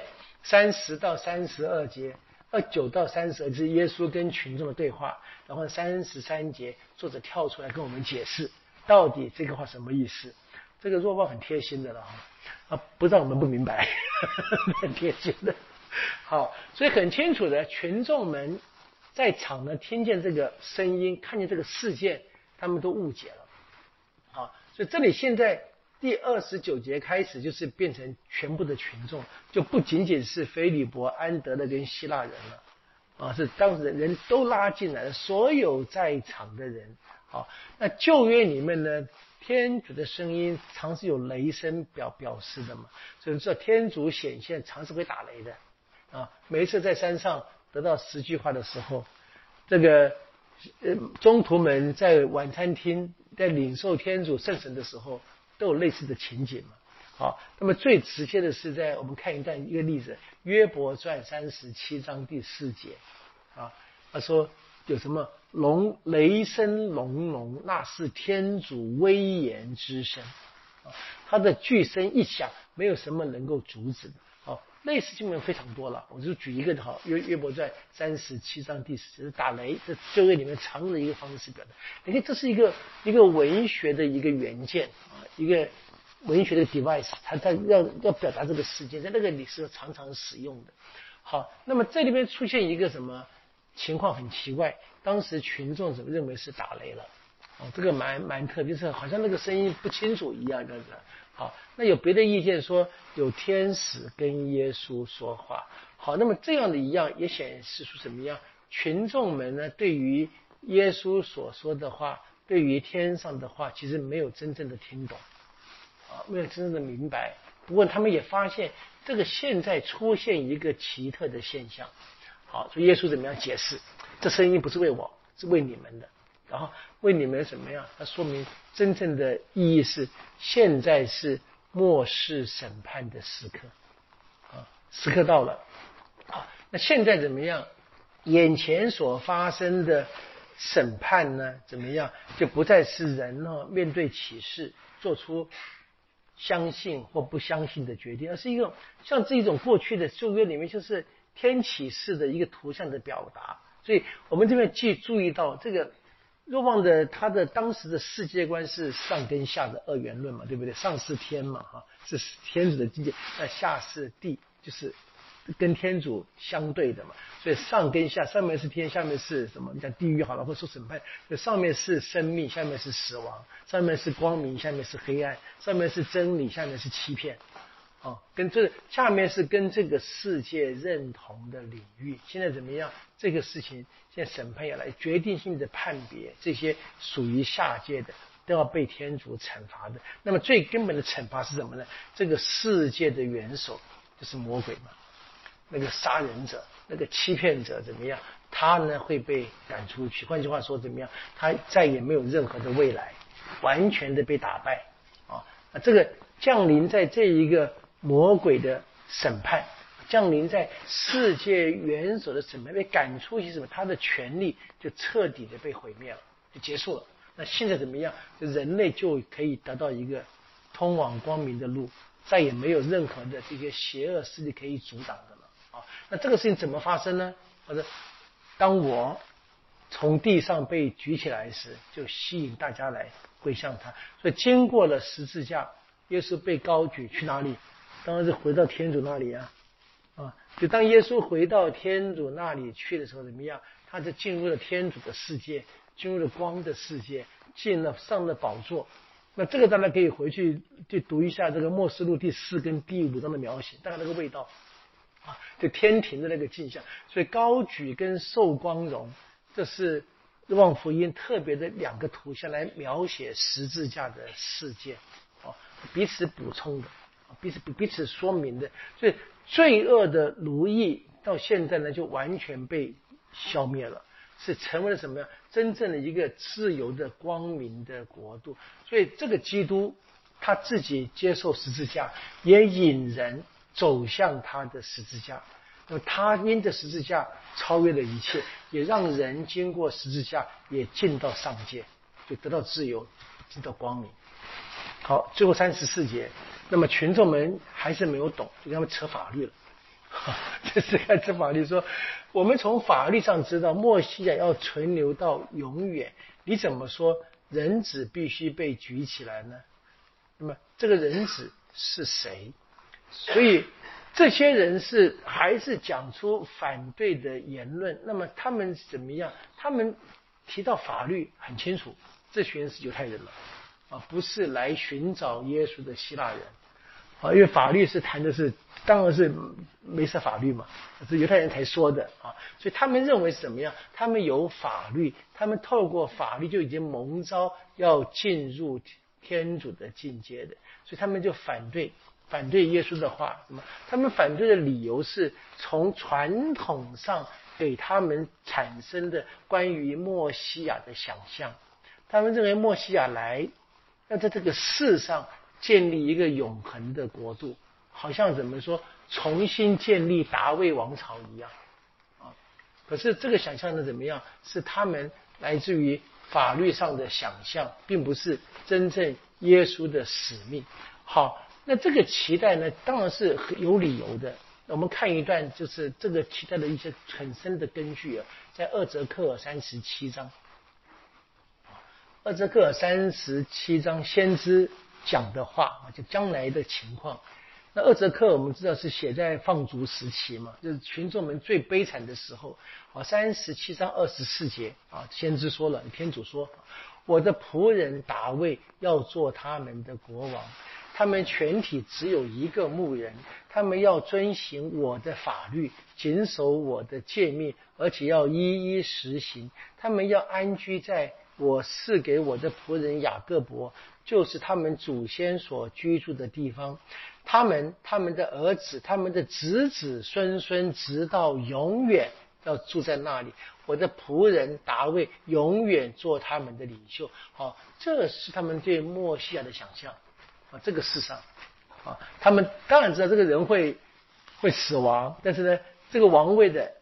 30到32节，29到32是耶稣跟群众的对话，然后33节作者跳出来跟我们解释到底这个话什么意思。这个若望很贴心的了不让我们不明白很贴心的。好，所以很清楚的，群众们在场呢听见这个声音，看见这个事件，他们都误解了所以这里现在第29节开始就是变成全部的群众，就不仅仅是腓利伯、安德勒跟希腊人了是当时的人都拉进来了，所有在场的人那旧约里面呢，天主的声音常是有雷声表示的嘛，所以知道天主显现常是会打雷的每一次在山上得到10句话的时候，这个宗徒们在晚餐厅在领受天主圣神的时候都有类似的情景嘛那么最直接的是在我们看一个例子，约伯传37章第4节他说有什么雷声隆隆，那是天主威严之声他的巨声一响，没有什么能够阻止的类似经文非常多了，我就举一个约伯传37章第10节打雷，这旧约里面常用的一个方式表达。你看这是一个文学的一个元件一个文学的 device， 它要表达这个事件，在那个里是常常使用的。好，那么这里面出现一个什么情况很奇怪，当时群众怎么认为是打雷了这个蛮特别，是好像那个声音不清楚一样的。好，那有别的意见说有天使跟耶稣说话。好，那么这样的一样也显示出什么样？群众们呢对于耶稣所说的话，对于天上的话，其实没有真正的听懂没有真正的明白。不过他们也发现这个现在出现一个奇特的现象。好，所以耶稣怎么样解释？这声音不是为我，是为你们的。然后为你们什么样？它说明真正的意义是现在是末世审判的时刻时刻到了那现在怎么样？ 眼前所发生的审判呢，怎么样，就不再是人面对启示做出相信或不相信的决定，而是一种像这种过去的旧约里面就是天启示的一个图像的表达。所以我们这边注意到这个若望的他的当时的世界观是上跟下的二元论嘛，对不对？上是天嘛，是天主的境界，那下是地，就是跟天主相对的嘛。所以上跟下，上面是天，下面是什么？讲地狱好了，或者说审判。就上面是生命，下面是死亡；上面是光明，下面是黑暗；上面是真理，下面是欺骗。跟这下面是跟这个世界认同的领域。现在怎么样？这个事情现在审判要来决定性的判别，这些属于下界的都要被天主惩罚的。那么最根本的惩罚是什么呢？这个世界的元首就是魔鬼嘛，那个杀人者，那个欺骗者怎么样？他呢会被赶出去。换句话说，怎么样？他再也没有任何的未来，完全的被打败这个降临在这一个魔鬼的审判，降临在世界元首的审判，被赶出去什么？他的权力就彻底的被毁灭了，就结束了。那现在怎么样？人类就可以得到一个通往光明的路，再也没有任何的这些邪恶势力可以阻挡的了那这个事情怎么发生呢？或者当我从地上被举起来时，就吸引大家来归向他。所以经过了十字架，耶稣被高举去哪里？当然是回到天主那里就当耶稣回到天主那里去的时候，怎么样？他就进入了天主的世界，进入了光的世界，上了宝座。那这个大家可以回去就读一下这个默示录第4跟第5章的描写，大概那个味道就天庭的那个镜像。所以高举跟受光荣，这是望福音特别的2个图像来描写十字架的世界彼此补充的，彼此说明的。所以罪恶的奴役到现在呢，就完全被消灭了，是成为了什么呀？真正的一个自由的光明的国度。所以这个基督他自己接受十字架，也引人走向他的十字架。那么他因着十字架超越了一切，也让人经过十字架也进到上界，就得到自由，进到光明。好，最后34节，那么群众们还是没有懂，就跟他们扯法律了。这是开始法律说，我们从法律上知道默西亚要存留到永远，你怎么说人子必须被举起来呢？那么这个人子是谁？所以这些人还是讲出反对的言论。那么他们怎么样？他们提到法律很清楚，这群人是犹太人了不是来寻找耶稣的希腊人因为法律是谈的是当然是梅瑟法律嘛，是犹太人才说的所以他们认为是怎么样？他们有法律，他们透过法律就已经蒙召要进入天主的境界的，所以他们就反对耶稣的话。他们反对的理由是从传统上给他们产生的关于默西亚的想象。他们认为默西亚来要在这个世上建立一个永恒的国度，好像怎么说重新建立达味王朝一样可是这个想象呢怎么样？是他们来自于法律上的想象，并不是真正耶稣的使命。好，那这个期待呢当然是有理由的。我们看一段就是这个期待的一些很深的根据在2则克耳37章。2则克耳37章先知讲的话就将来的情况。那2则克耳我们知道是写在放逐时期嘛，就是群众们最悲惨的时候37章24节先知说了，天主说，我的仆人大卫要做他们的国王，他们全体只有一个牧人，他们要遵行我的法律，谨守我的诫命，而且要一一实行。他们要安居在我赐给我的仆人雅各伯，就是他们祖先所居住的地方。他们的儿子，他们的子子孙孙，直到永远要住在那里。我的仆人大卫永远做他们的领袖。这是他们对默西亚的想象这个世上他们当然知道这个人会死亡，但是呢这个王位的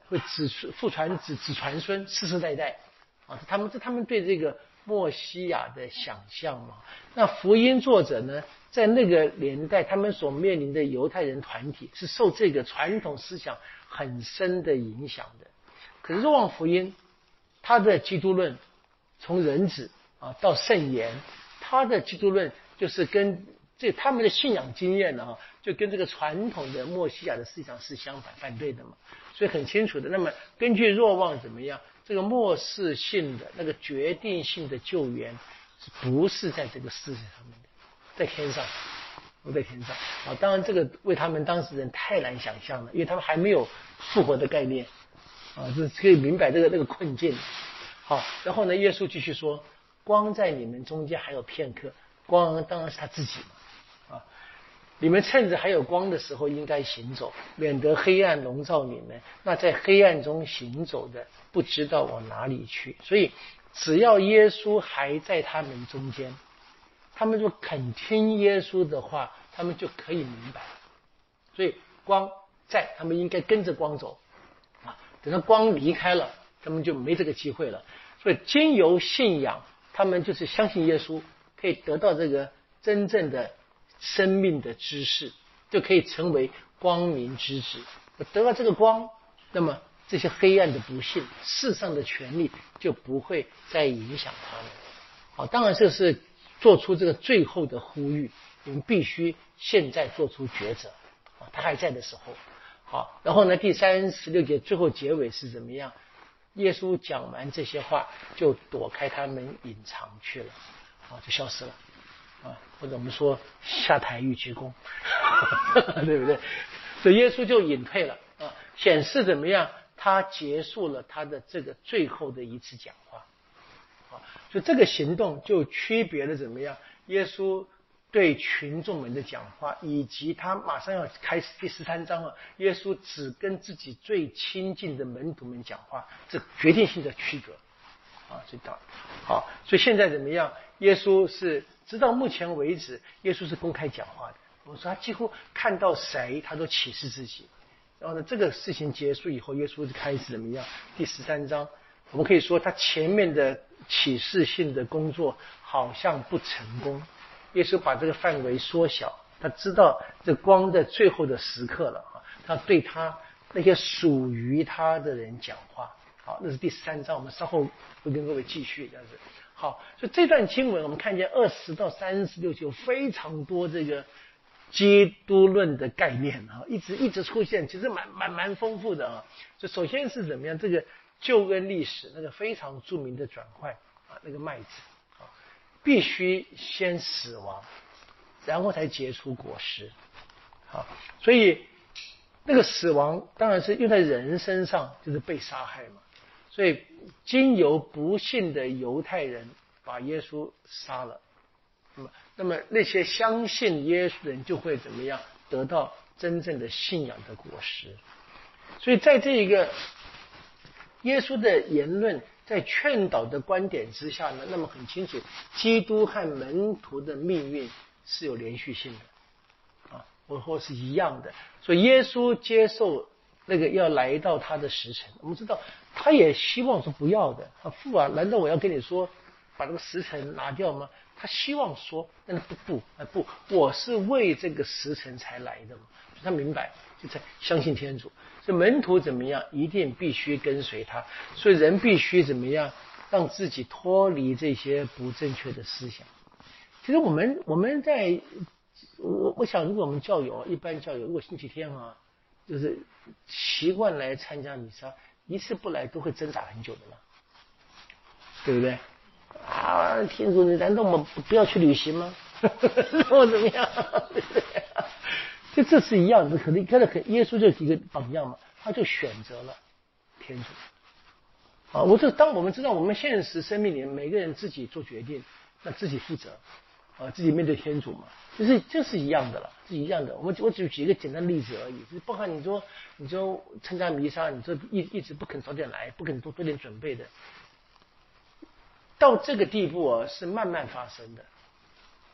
会父传子，子传孙，世世代代啊，他们对这个默西亚的想象嘛。那福音作者呢，在那个年代，他们所面临的犹太人团体是受这个传统思想很深的影响的。可是若望福音，他的基督论从人子啊到圣言，他的基督论就是跟他们的信仰经验呢，就跟这个传统的默西亚的思想是反对的嘛。所以很清楚的。那么根据若望怎么样，这个末世性的那个决定性的救援，不是在这个世界上面的，在天上，不在天上啊。当然这个为他们当事人太难想象了，因为他们还没有复活的概念啊，这可以明白这个困境。好，然后呢，耶稣继续说，光在你们中间还有片刻，光当然是他自己嘛啊。你们趁着还有光的时候应该行走，免得黑暗笼罩你们。那在黑暗中行走的不知道往哪里去。所以只要耶稣还在他们中间，他们就肯听耶稣的话，他们就可以明白。所以光在，他们应该跟着光走啊。等到光离开了，他们就没这个机会了。所以经由信仰，他们就是相信耶稣，可以得到这个真正的生命的知识，就可以成为光明之子。得到这个光，那么这些黑暗的不幸，世上的权利就不会再影响他们。好，当然这是做出这个最后的呼吁，我们必须现在做出抉择啊，他还在的时候。好，然后呢，第36节最后结尾是怎么样？耶稣讲完这些话，就躲开他们，隐藏去了，啊，就消失了。啊，或者我们说下台欲鞠躬，对不对？所以耶稣就隐退了啊，显示怎么样？他结束了他的这个最后的一次讲话，啊，所以这个行动就区别了怎么样？耶稣对群众们的讲话，以及他马上要开始第13章了，耶稣只跟自己最亲近的门徒们讲话，这决定性的区隔。啊，这道好，所以现在怎么样？耶稣是直到目前为止，耶稣是公开讲话的。我说他几乎看到谁，他都启示自己。然后呢，这个事情结束以后，耶稣就开始怎么样？第13章，我们可以说他前面的启示性的工作好像不成功。耶稣把这个范围缩小，他知道这光的最后的时刻了啊，他对他那些属于他的人讲话。好，那是第13章，我们稍后会跟各位继续这样子。好，所以这段经文我们看见20到36节有非常多这个基督论的概念啊，一直出现，其实蛮丰富的啊。就首先是怎么样，这个救恩历史那个非常著名的转换啊，那个麦子啊，必须先死亡，然后才结出果实。好，所以那个死亡当然是用在人身上，就是被杀害嘛。所以经由不幸的犹太人把耶稣杀了，那么那些相信耶稣的人就会怎么样得到真正的信仰的果实。所以在这一个耶稣的言论在劝导的观点之下呢，那么很清楚基督和门徒的命运是有连续性的啊，或是一样的。所以耶稣接受那个要来到他的时辰，我们知道他也希望说不要的啊，父啊，难道我要跟你说把这个时辰拿掉吗？他希望说，但是不，我是为这个时辰才来的嘛。他明白，就才相信天主。所以门徒怎么样，一定必须跟随他。所以人必须怎么样，让自己脱离这些不正确的思想。其实我们在我想，如果我们教友一般教友，如果星期天啊，就是习惯来参加弥撒，一次不来都会挣扎很久的了，对不对？啊，天主，难道我们不要去旅行吗？或怎么样？对不对？就这是一样的，可能耶稣就是一个榜样嘛，他就选择了天主。啊，当我们知道我们现实生命里每个人自己做决定，那自己负责，啊，自己面对天主嘛，就是一样的了，是一样的。我只举一个简单的例子而已，就是包括你说参加弥撒，你说一直不肯早点来，不肯多点准备的。到这个地步啊，是慢慢发生的，啊，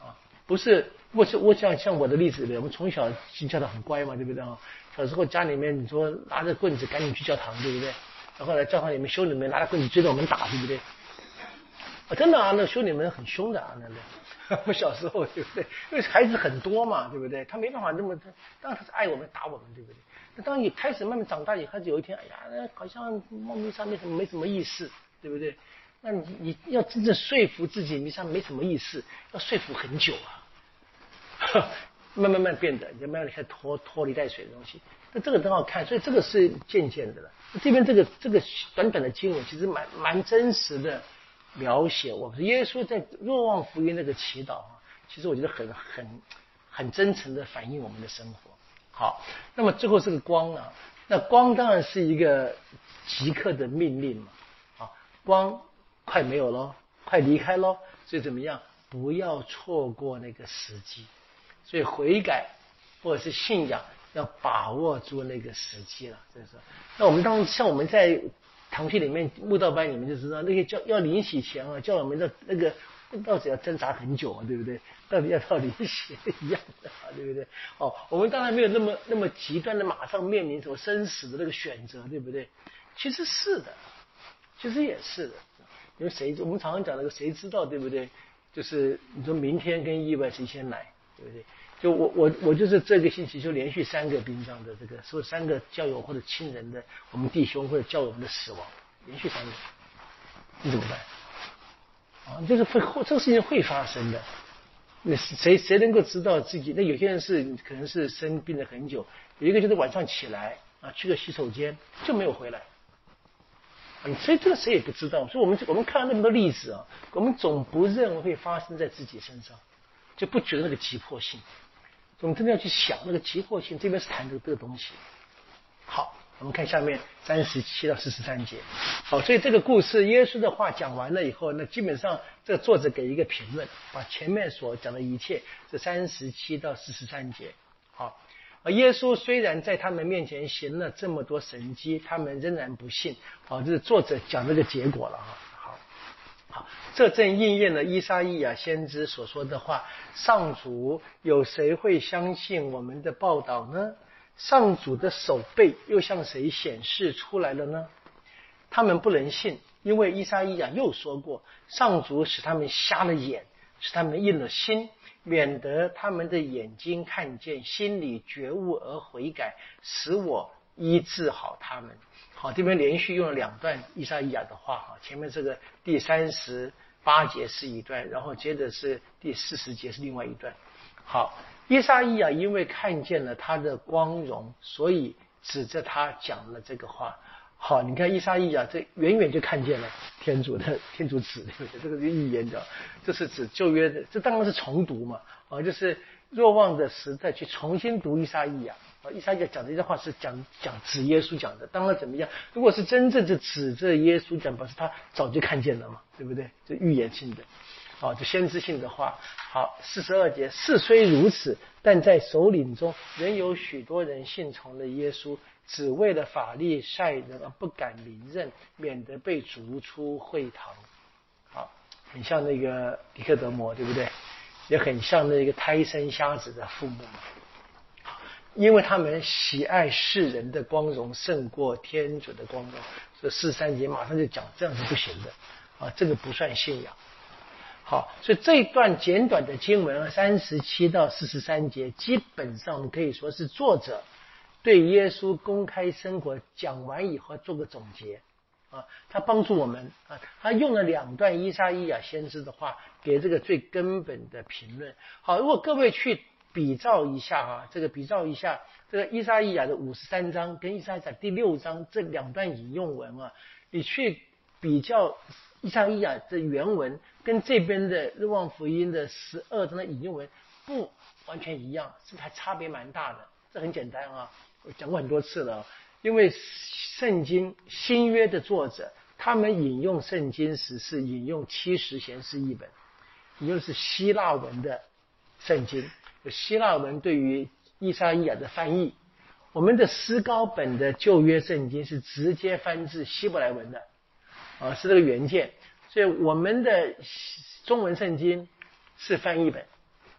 不是我像我的例子里面，我们从小教的很乖嘛，对不对啊？小时候家里面你说拿着棍子赶紧去教堂，对不对？然后来教堂里面修女们拿着棍子追着我们打，对不对？真的啊，那修女们很凶的啊，那我们小时候对不对？因为孩子很多嘛，对不对？他没办法那么，当然他是爱我们打我们，对不对？那当你开始慢慢长大以后，有一天，哎呀，好像弥撒没什么意思，对不对？那你要真正说服自己弥撒没什么意思，要说服很久啊。慢慢变的，你就慢慢开始拖泥带水的东西。那这个很好看，所以这个是渐渐的了。这边这个短短的经文，其实蛮真实的描写我们耶稣在若望福音那个祈祷啊，其实我觉得很真诚的反映我们的生活。好，那么最后是个光啊，那光当然是一个即刻的命令嘛。啊，光快没有咯，快离开咯，所以怎么样？不要错过那个时机。所以悔改或者是信仰要把握住那个时机了，这是。那我们像我们在堂区里面慕道班里面就知道，那些要临洗前啊，叫我们的那个到底要挣扎很久啊，对不对？到底要临洗一样的啊，对不对？哦，我们当然没有那么极端的马上面临什么生死的那个选择，对不对？其实是的，其实也是的，因为我们常常讲那个谁知道，对不对？就是你说明天跟意外谁先来，对不对？就我就是这个星期就连续3个殡葬的这个，所有3个教友或者亲人的我们弟兄或者教友们的死亡，连续3个，你怎么办？啊，这个事情会发生的。那谁能够知道自己？那有些人可能是生病了很久，有一个就是晚上起来啊去个洗手间就没有回来。所以这个谁也不知道。所以我们看到那么多例子啊，我们总不认为会发生在自己身上，就不觉得那个急迫性。我们真的要去想那个急迫性，这边是谈这个东西。好，我们看下面37到43节。好，所以这个故事耶稣的话讲完了以后，那基本上这个作者给一个评论，把前面所讲的一切，这37到43节。好，耶稣虽然在他们面前行了这么多神迹，他们仍然不信。好，这是作者讲这个结果了啊。好，这正应验了以赛亚先知所说的话：上主有谁会相信我们的报道呢？上主的手背又向谁显示出来了呢？他们不能信，因为以赛亚又说过，上主使他们瞎了眼，使他们硬了心，免得他们的眼睛看见，心里觉悟而悔改，使我医治好他们。好，这边连续用了2段以赛亚的话哈，前面这个第38节是一段，然后接着是第40节是另外一段。好，以赛亚因为看见了他的光荣，所以指着他讲了这个话。好，你看以赛亚这远远就看见了天主子，对不对？这个是预言的，这是指旧约的，这当然是重读嘛，就是若望的时代去重新读以赛亚。以赛亚讲的这话是讲指耶稣讲的，当然怎么样？如果是真正是指着耶稣讲，表示他早就看见了嘛，对不对？这预言性的，这先知性的话。好，42节，事虽如此，但在首领中仍有许多人信从了耶稣，只为了法利赛人而不敢临认，免得被逐出会堂。好，很像那个尼科德摩，对不对？也很像那个胎生瞎子的父母嘛。因为他们喜爱世人的光荣胜过天主的光荣，所以43节马上就讲这样是不行的这个不算信仰。好，所以这一段简短的经文37到43节，基本上可以说是作者对耶稣公开生活讲完以后做个总结他帮助我们他用了2段以赛亚先知的话给这个最根本的评论。好，如果各位去比照一下这个以赛亚的53章跟以赛亚第6章这2段引用文你去比较以赛亚的原文跟这边的若望福音的12章的引用文不完全一样，是不是还差别蛮大的？这很简单我讲过很多次了因为圣经新约的作者他们引用圣经时是引用70贤士译本，引用的是希腊文的圣经，希腊文对于以赛亚的翻译。我们的思高本的旧约圣经是直接翻自希伯来文的是这个原件，所以我们的中文圣经是翻译本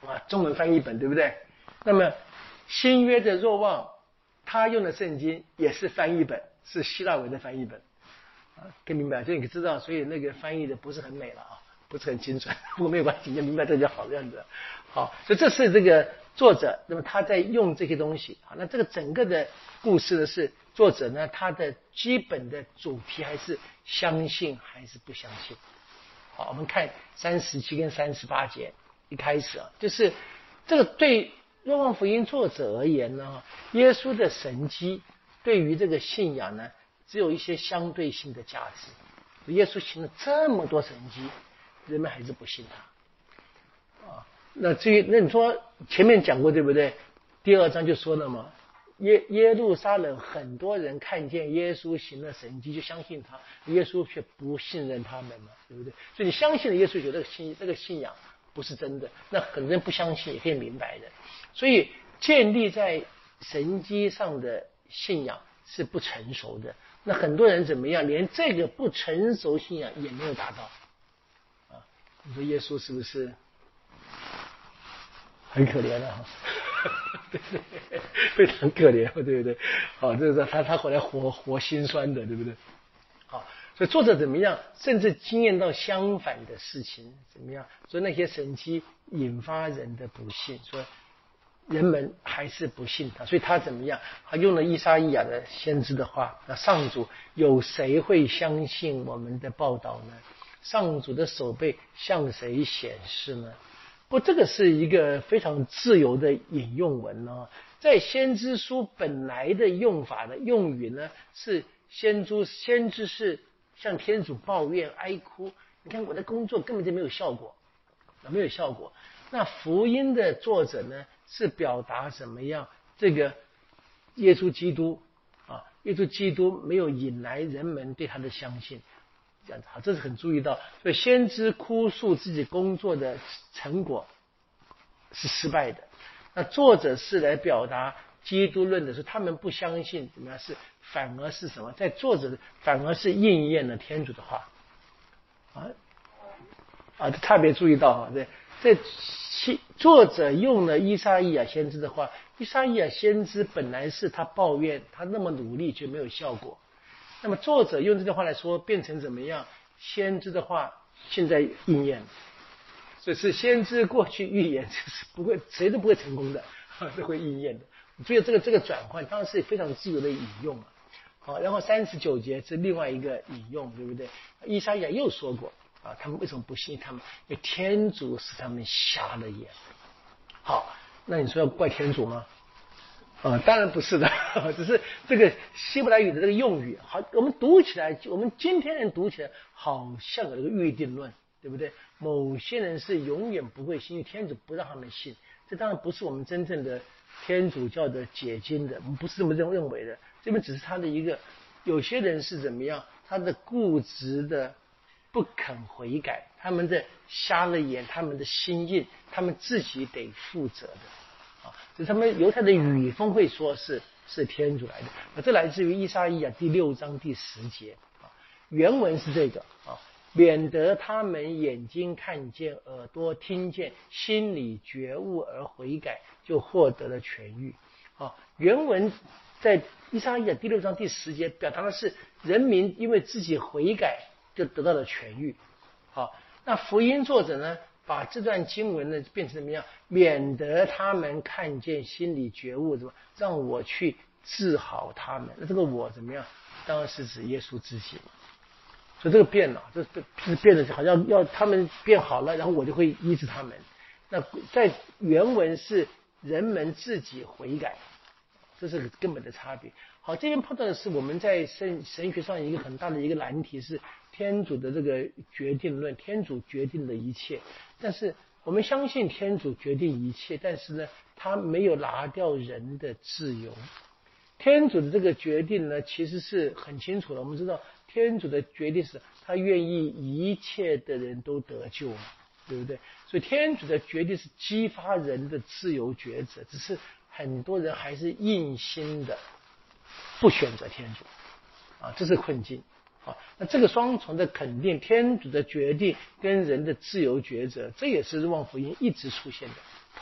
中文翻译本对不对？那么新约的若望，他用的圣经也是翻译本，是希腊文的翻译本可以明白？就你知道，所以那个翻译的不是很美了不是很精准，不过没有关系，你明白这就好这样子。好，所以这是这个作者，那么他在用这些东西。好，那这个整个的故事呢，是作者呢他的基本的主题还是相信还是不相信。好，我们看37跟38节一开始就是这个对若望福音作者而言呢，耶稣的神迹对于这个信仰呢，只有一些相对性的价值。耶稣行了这么多神迹，人们还是不信他那至于那你说前面讲过对不对？第2章就说了嘛，耶路撒冷很多人看见耶稣行了神迹就相信他，耶稣却不信任他们嘛，对不对？所以你相信了耶稣，觉得这个信仰不是真的，那很多人不相信也可以明白的。所以建立在神迹上的信仰是不成熟的。那很多人怎么样，连这个不成熟信仰也没有达到你说耶稣是不是很可怜对对，非常可怜，对不对？这是他回来活心酸的，对不对？所以作者怎么样，甚至经验到相反的事情，怎么样？所以那些神迹引发人的不信，说人们还是不信他，所以他怎么样？他用了以赛亚的先知的话，那上主有谁会相信我们的报道呢？上主的手背向谁显示呢？不，这个是一个非常自由的引用文在先知书本来的用法的用语呢，是先知是向天主抱怨哀哭，你看我的工作根本就没有效果。那福音的作者呢，是表达什么样？这个耶稣基督耶稣基督没有引来人们对他的相信，这样子这是很注意到。所以先知哭诉自己工作的成果是失败的，那作者是来表达基督论的是他们不相信怎么样，是反而是什么？在作者反而是应验了天主的话特别注意到这作者用了以赛亚先知的话，以赛亚先知本来是他抱怨他那么努力却没有效果，那么作者用这句话来说，变成怎么样？先知的话现在应验了，所以是先知过去预言是不会，谁都不会成功的是会应验的。所以这个转换当然是非常自由的引用然后39节是另外一个引用，对不对？以赛亚又说过他们为什么不信他们？因为天主使他们瞎了眼。好，那你说要怪天主吗？当然不是的，只是这个希伯来语的这个用语，好，我们读起来，我们今天人读起来好像有这个预定论，对不对？某些人是永远不会信，因为天主不让他们信。这当然不是我们真正的天主教的解经的，我们不是这么认为的。这边只是他的一个，有些人是怎么样，他的固执的不肯悔改，他们的瞎了眼，他们的心硬，他们自己得负责的。所以他们犹太的语风会说是天主来的，这来自于以赛亚第6章第10节原文是这个免得他们眼睛看见，耳朵听见，心里觉悟而悔改，就获得了痊愈原文在以赛亚第6章第10节表达的是人民因为自己悔改就得到了痊愈那福音作者呢，把这段经文呢变成怎么样？免得他们看见，心里觉悟，怎么让我去治好他们？那这个我怎么样？当然是指耶稣自己嘛。所以这个变了，这变得好像要他们变好了，然后我就会医治他们。那在原文是人们自己悔改，这是根本的差别。好，这边碰到的是我们在神学上一个很大的一个难题，是天主的这个决定论，天主决定了一切。但是我们相信天主决定一切，但是呢，他没有拿掉人的自由。天主的这个决定呢，其实是很清楚的。我们知道天主的决定是他愿意一切的人都得救嘛，对不对？所以天主的决定是激发人的自由抉择，只是很多人还是硬心的不选择天主这是困境那这个双重的肯定，天主的决定跟人的自由抉择，这也是若望福音一直出现的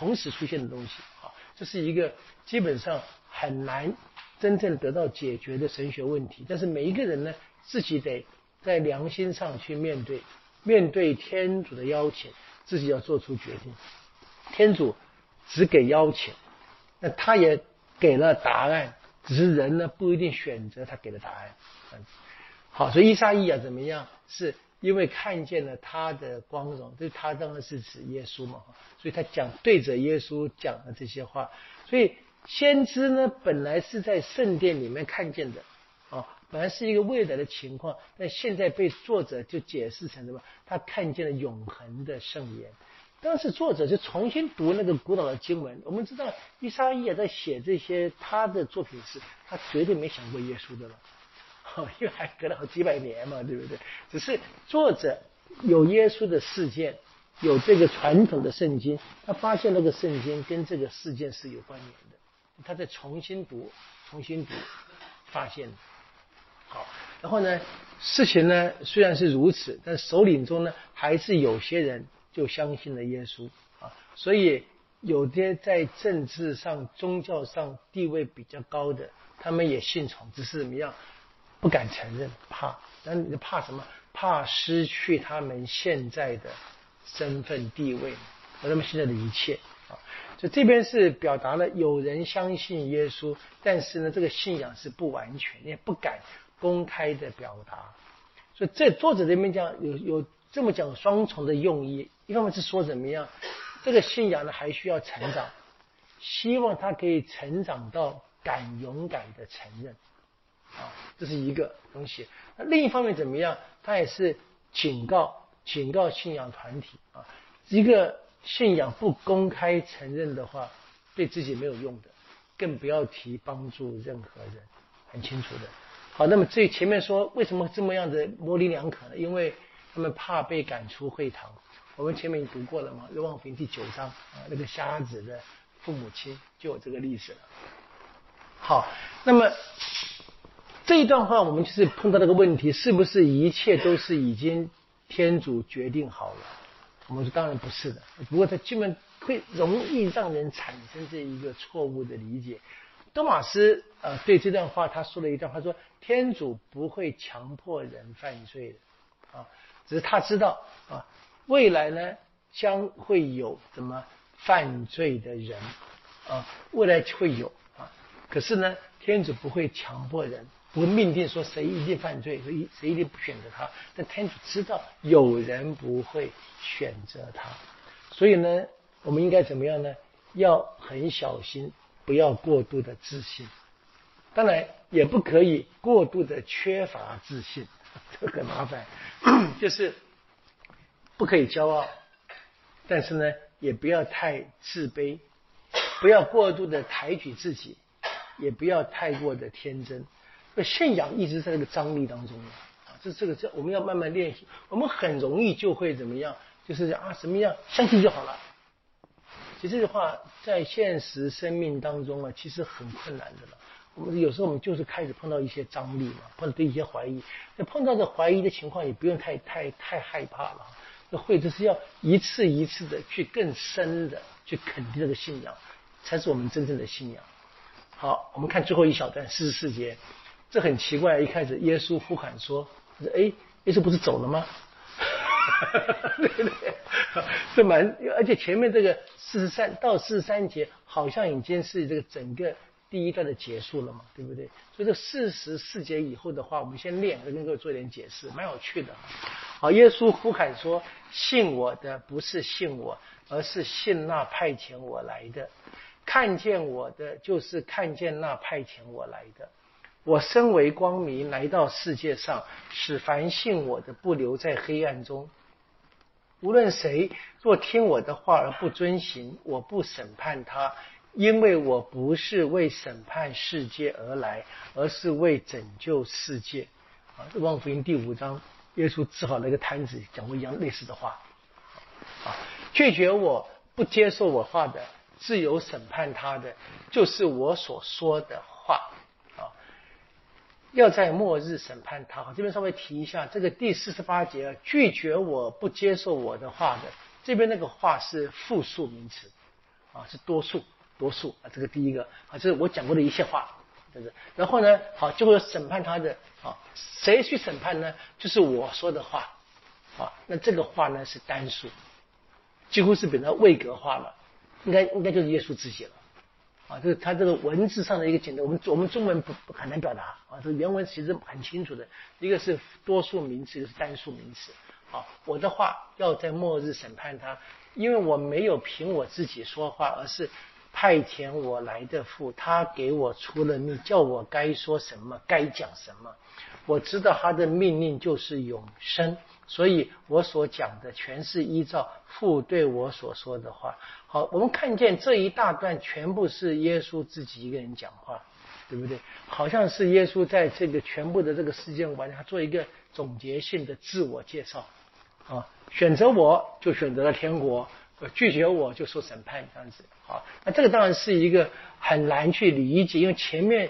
同时出现的东西啊，这是一个基本上很难真正得到解决的神学问题。但是每一个人呢，自己得在良心上去面对天主的邀请，自己要做出决定。天主只给邀请，那他也给了答案，只是人呢不一定选择他给的答案。好，所以依撒意亚怎么样？是因为看见了他的光荣，对，他当然是指耶稣嘛，所以他对着耶稣讲了这些话。所以先知呢，本来是在圣殿里面看见的，本来是一个未来的情况，但现在被作者就解释成什么？他看见了永恒的圣言。当时作者就重新读那个古老的经文。我们知道依撒意亚在写这些他的作品时，他绝对没想过耶稣的了，因为还隔了好几百年嘛，对不对？只是作者有耶稣的事件，有这个传统的圣经，他发现那个圣经跟这个事件是有关联的，他在重新读发现的。好，然后呢，事情呢虽然是如此，但首领中呢还是有些人就相信了耶稣啊，所以有些在政治上、宗教上地位比较高的，他们也信从，只是怎么样不敢承认，怕。那你怕什么？怕失去他们现在的身份地位和他们现在的一切啊。所以这边是表达了有人相信耶稣，但是呢，这个信仰是不完全，也不敢公开的表达。所以这作者这边讲有这么讲双重的用意，一方面是说怎么样，这个信仰呢还需要成长，希望他可以成长到勇敢的承认啊，这是一个东西。那另一方面怎么样，他也是警告信仰团体啊，一个信仰不公开承认的话，对自己没有用的，更不要提帮助任何人，很清楚的。好，那么这前面说为什么这么样的模棱两可呢？因为他们怕被赶出会堂。我们前面已经读过了嘛，《若望福音》第9章啊，那个瞎子的父母亲就有这个历史了。好，那么这一段话我们就是碰到那个问题，是不是一切都是已经天主决定好了？我们说当然不是的，不过它基本会容易让人产生这一个错误的理解。多马斯对这段话他说了一段话，说天主不会强迫人犯罪的啊，只是他知道啊，未来呢将会有什么犯罪的人啊，未来会有啊，可是呢天主不会强迫人，不会命定说谁一定犯罪，谁一定不选择他，但天主知道有人不会选择他，所以呢我们应该怎么样呢？要很小心，不要过度的自信，当然也不可以过度的缺乏自信，这很麻烦。就是不可以骄傲，但是呢也不要太自卑，不要过度的抬举自己，也不要太过的天真。信仰一直在这个张力当中啊，这我们要慢慢练习。我们很容易就会怎么样，就是什么样相信就好了。其实这句话在现实生命当中其实很困难的了。我们有时候我们就是开始碰到一些张力嘛，碰到一些怀疑。那碰到这怀疑的情况，也不用太害怕了。就是要一次一次的去更深的去肯定这个信仰，才是我们真正的信仰。好，我们看最后一小段44节，这很奇怪。一开始耶稣呼喊说：“耶稣不是走了吗？”对不对？这而且前面这个43到43节好像已经是这个整个第一段的结束了嘛，对不对？所以这44节以后的话，我们先练，跟各位做一点解释，蛮有趣的。好，耶稣呼喊说：“信我的不是信我，而是信那派遣我来的；看见我的就是看见那派遣我来的。我身为光明来到世界上，使凡信我的不留在黑暗中。无论谁若听我的话而不遵行，我不审判他，因为我不是为审判世界而来，而是为拯救世界。”《若望福音》第5章，耶稣治好了一个摊子，讲过一样类似的话。拒绝我不接受我话的，自有审判他的，就是我所说的话。要在末日审判他。好，这边稍微提一下，这个第48节拒绝我不接受我的话的，这边那个话是复数名词啊，是多数啊，这个第一个啊，这是我讲过的一切话，对不对？然后呢，好，就会审判他的啊，谁去审判呢？就是我说的话啊，那这个话呢是单数，几乎是比它位格化了，应该就是耶稣自己了。啊，这个他这个文字上的一个简单，我们中文不很难表达啊。这个原文其实很清楚的，一个是多数名词，一个是单数名词。啊，我的话要在末日审判他，因为我没有凭我自己说话，而是派遣我来的父，他给我出了命，叫我该说什么，该讲什么。我知道他的命令就是永生，所以我所讲的全是依照父对我所说的话。好，我们看见这一大段全部是耶稣自己一个人讲话，对不对？好像是耶稣在这个全部的这个事件完，他做一个总结性的自我介绍啊，选择我就选择了天国，拒绝我就受审判，这样子。好，那这个当然是一个很难去理解，因为前面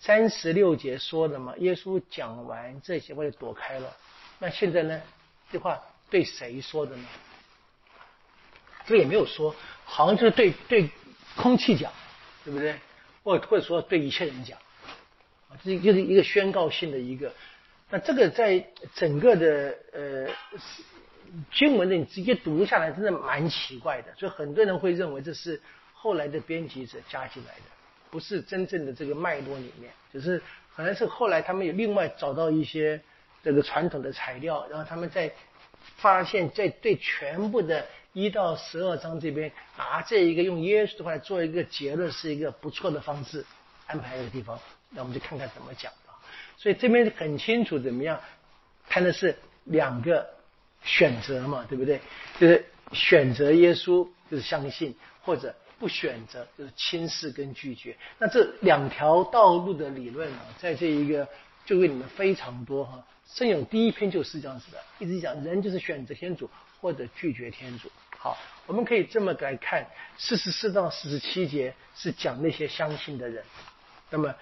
36节说的嘛，耶稣讲完这些话就躲开了。那现在呢，这话对谁说的呢？这个也没有说，好像就是对空气讲，对不对？或者说对一切人讲，啊，这就是一个宣告性的一个。那这个在整个的经文的你直接读下来，真的蛮奇怪的，所以很多人会认为这是后来的编辑者加进来的，不是真正的这个脉络里面，只是可能是后来他们有另外找到一些这个传统的材料，然后他们在发现，在对全部的1到12章这边拿这一个用耶稣的话来做一个结论，是一个不错的方式安排一个地方，那我们就看看怎么讲吧。所以这边很清楚怎么样看的是2个选择嘛，对不对？就是选择耶稣就是相信，或者不选择就是轻视跟拒绝。那这2条道路的理论啊，在这一个就为你们非常多哈。圣咏第1篇就是这样子的，一直讲人就是选择天主或者拒绝天主。好，我们可以这么来看，44到47节是讲那些相信的人，那么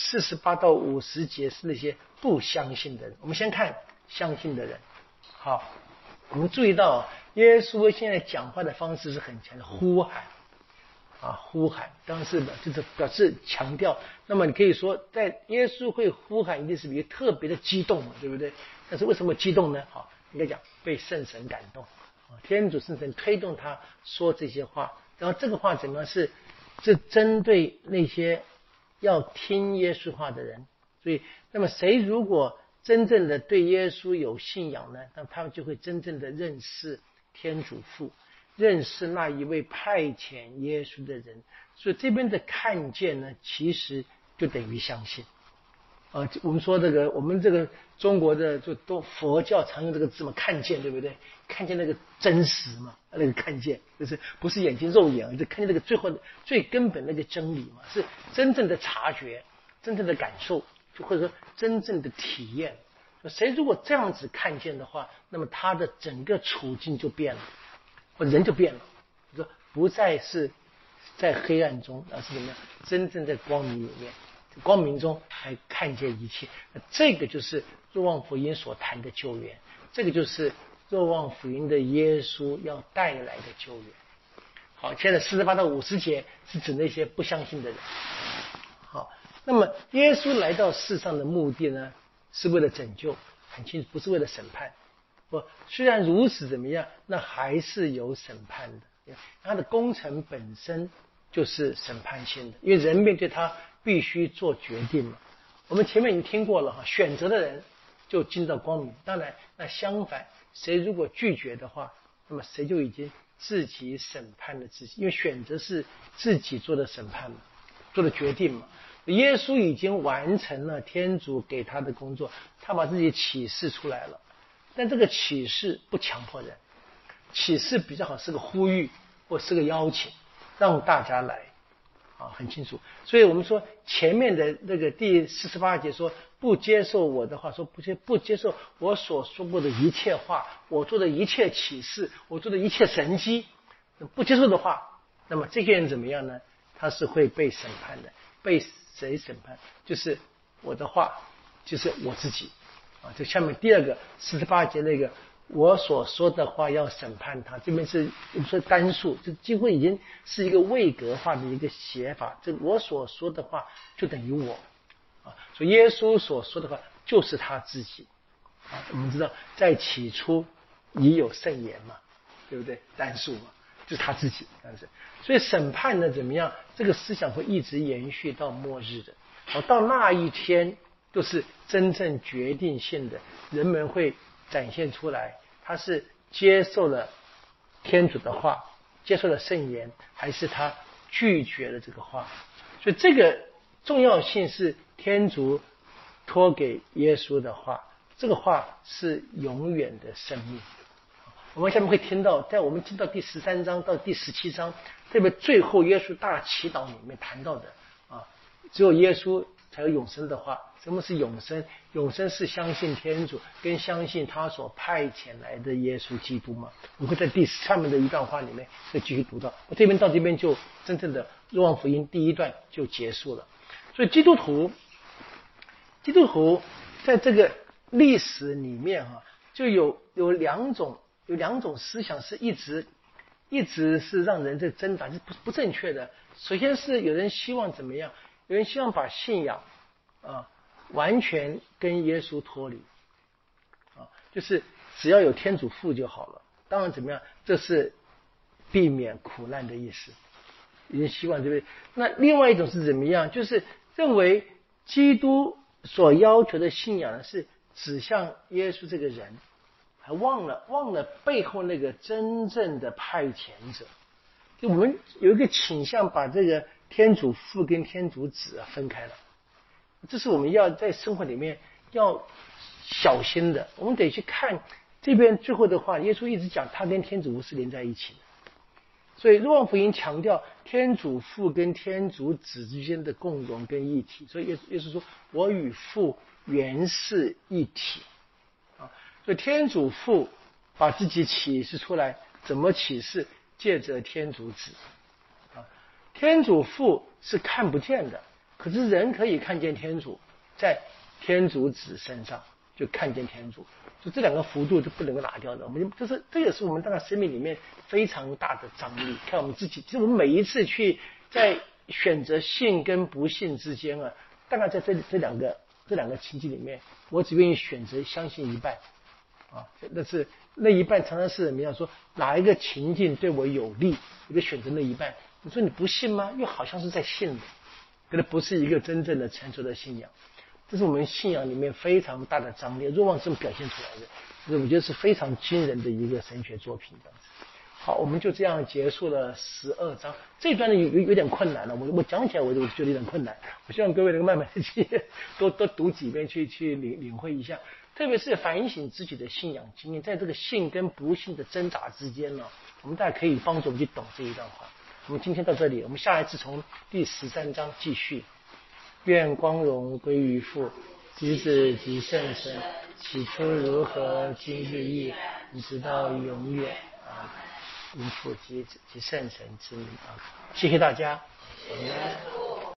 48到50节是那些不相信的人。我们先看相信的人。好，我们注意到耶稣现在讲话的方式是很强的，呼喊啊，呼喊，当然是就是表示强调。那么你可以说，在耶稣会呼喊，一定是比较特别的激动嘛，对不对？但是为什么激动呢？好，应该讲被圣神感动啊，天主圣神推动他说这些话。然后这个话怎么样？是针对那些要听耶稣话的人。所以，那么谁如果真正的对耶稣有信仰呢，那他们就会真正的认识天主父，认识那一位派遣耶稣的人。所以这边的看见呢，其实就等于相信。我们说这个，我们这个中国的就都佛教常用这个字嘛，看见，对不对？看见那个真实嘛，那个看见就是不是眼睛肉眼，就看见那个最后的最根本那个真理嘛，是真正的察觉，真正的感受，或者说真正的体验。谁如果这样子看见的话，那么他的整个处境就变了，或人就变了，就说不再是在黑暗中，而是怎么样？真正在光明里面，光明中才看见一切。这个就是若望福音所谈的救援，这个就是若望福音的耶稣要带来的救援。好，现在48到50节是指那些不相信的人。好，那么耶稣来到世上的目的呢，是为了拯救，很清楚，不是为了审判。虽然如此，怎么样？那还是有审判的。他的工程本身就是审判性的，因为人面对他必须做决定嘛。我们前面已经听过了哈，选择的人就进到光明。当然，那相反，谁如果拒绝的话，那么谁就已经自己审判了自己，因为选择是自己做的审判嘛，做的决定嘛。耶稣已经完成了天主给他的工作，他把自己启示出来了。但这个启示不强迫人，启示比较好是个呼吁或是个邀请，让大家来啊，很清楚。所以我们说前面的那个第48节说不接受我的话，说不接受我所说过的一切话，我做的一切启示，我做的一切神迹，不接受的话，那么这些人怎么样呢？他是会被审判的。被谁审判？就是我的话，就是我自己啊。这下面第2个48节那个我所说的话要审判他。这边是说单数，这几乎已经是一个位格化的一个写法。这我所说的话就等于我啊，所以耶稣所说的话就是他自己啊。我们知道在起初已有圣言嘛，对不对？单数嘛，就是他自己这样子。所以审判呢怎么样？这个思想会一直延续到末日的。到那一天，就是真正决定性的，人们会展现出来，他是接受了天主的话，接受了圣言，还是他拒绝了这个话。所以这个重要性是天主托给耶稣的话，这个话是永远的生命。我们下面会听到，在我们听到第13章到第17章，特别最后耶稣大祈祷里面谈到的啊，只有耶稣才有永生的话。什么是永生？永生是相信天主跟相信他所派遣来的耶稣基督嘛。我们会在下面的一段话里面再继续读到。我这边到这边就真正的若望福音第一段就结束了。所以基督徒在这个历史里面就有两种思想是一直是让人在挣扎，是不正确的。首先是有人希望怎么样？有人希望把信仰完全跟耶稣脱离就是只要有天主父就好了。当然怎么样？这是避免苦难的意思。有人希望对不对？那另外一种是怎么样？就是认为基督所要求的信仰是指向耶稣这个人，还忘了背后那个真正的派遣者。就我们有一个倾向把这个天主父跟天主子分开了，这是我们要在生活里面要小心的。我们得去看这边最后的话，耶稣一直讲他跟天主是连在一起的。所以若望福音强调天主父跟天主子之间的共融跟一体，所以耶稣说我与父原是一体所以天主父把自己启示出来，怎么启示？借着天主子天主父是看不见的，可是人可以看见天主，在天主子身上就看见天主，就这两个幅度就不能够拿掉的。这也是我们大概生命里面非常大的张力。看我们自己，其实我们每一次去在选择信跟不信之间大概在这两个情境里面，我只愿意选择相信一半但是那一半常常是怎么样说？哪一个情境对我有利，我就选择那一半。你说你不信吗？又好像是在信的，可能不是一个真正的成熟的信仰。这是我们信仰里面非常大的张力，若望这么表现出来的，我觉得是非常惊人的一个神学作品。这样子。好，我们就这样结束了12章。这一段呢有点困难了，我讲起来我就觉得有点困难。我希望各位能够慢慢的去多读几遍，去领会一下。特别是反省自己的信仰经验，在这个信跟不信的挣扎之间呢，我们大家可以帮助我们去懂这一段话。我们今天到这里，我们下一次从第13章继续。愿光荣归于父、及子及圣神，起初如何，今日亦直到永远因父及子及圣神之名谢谢大家。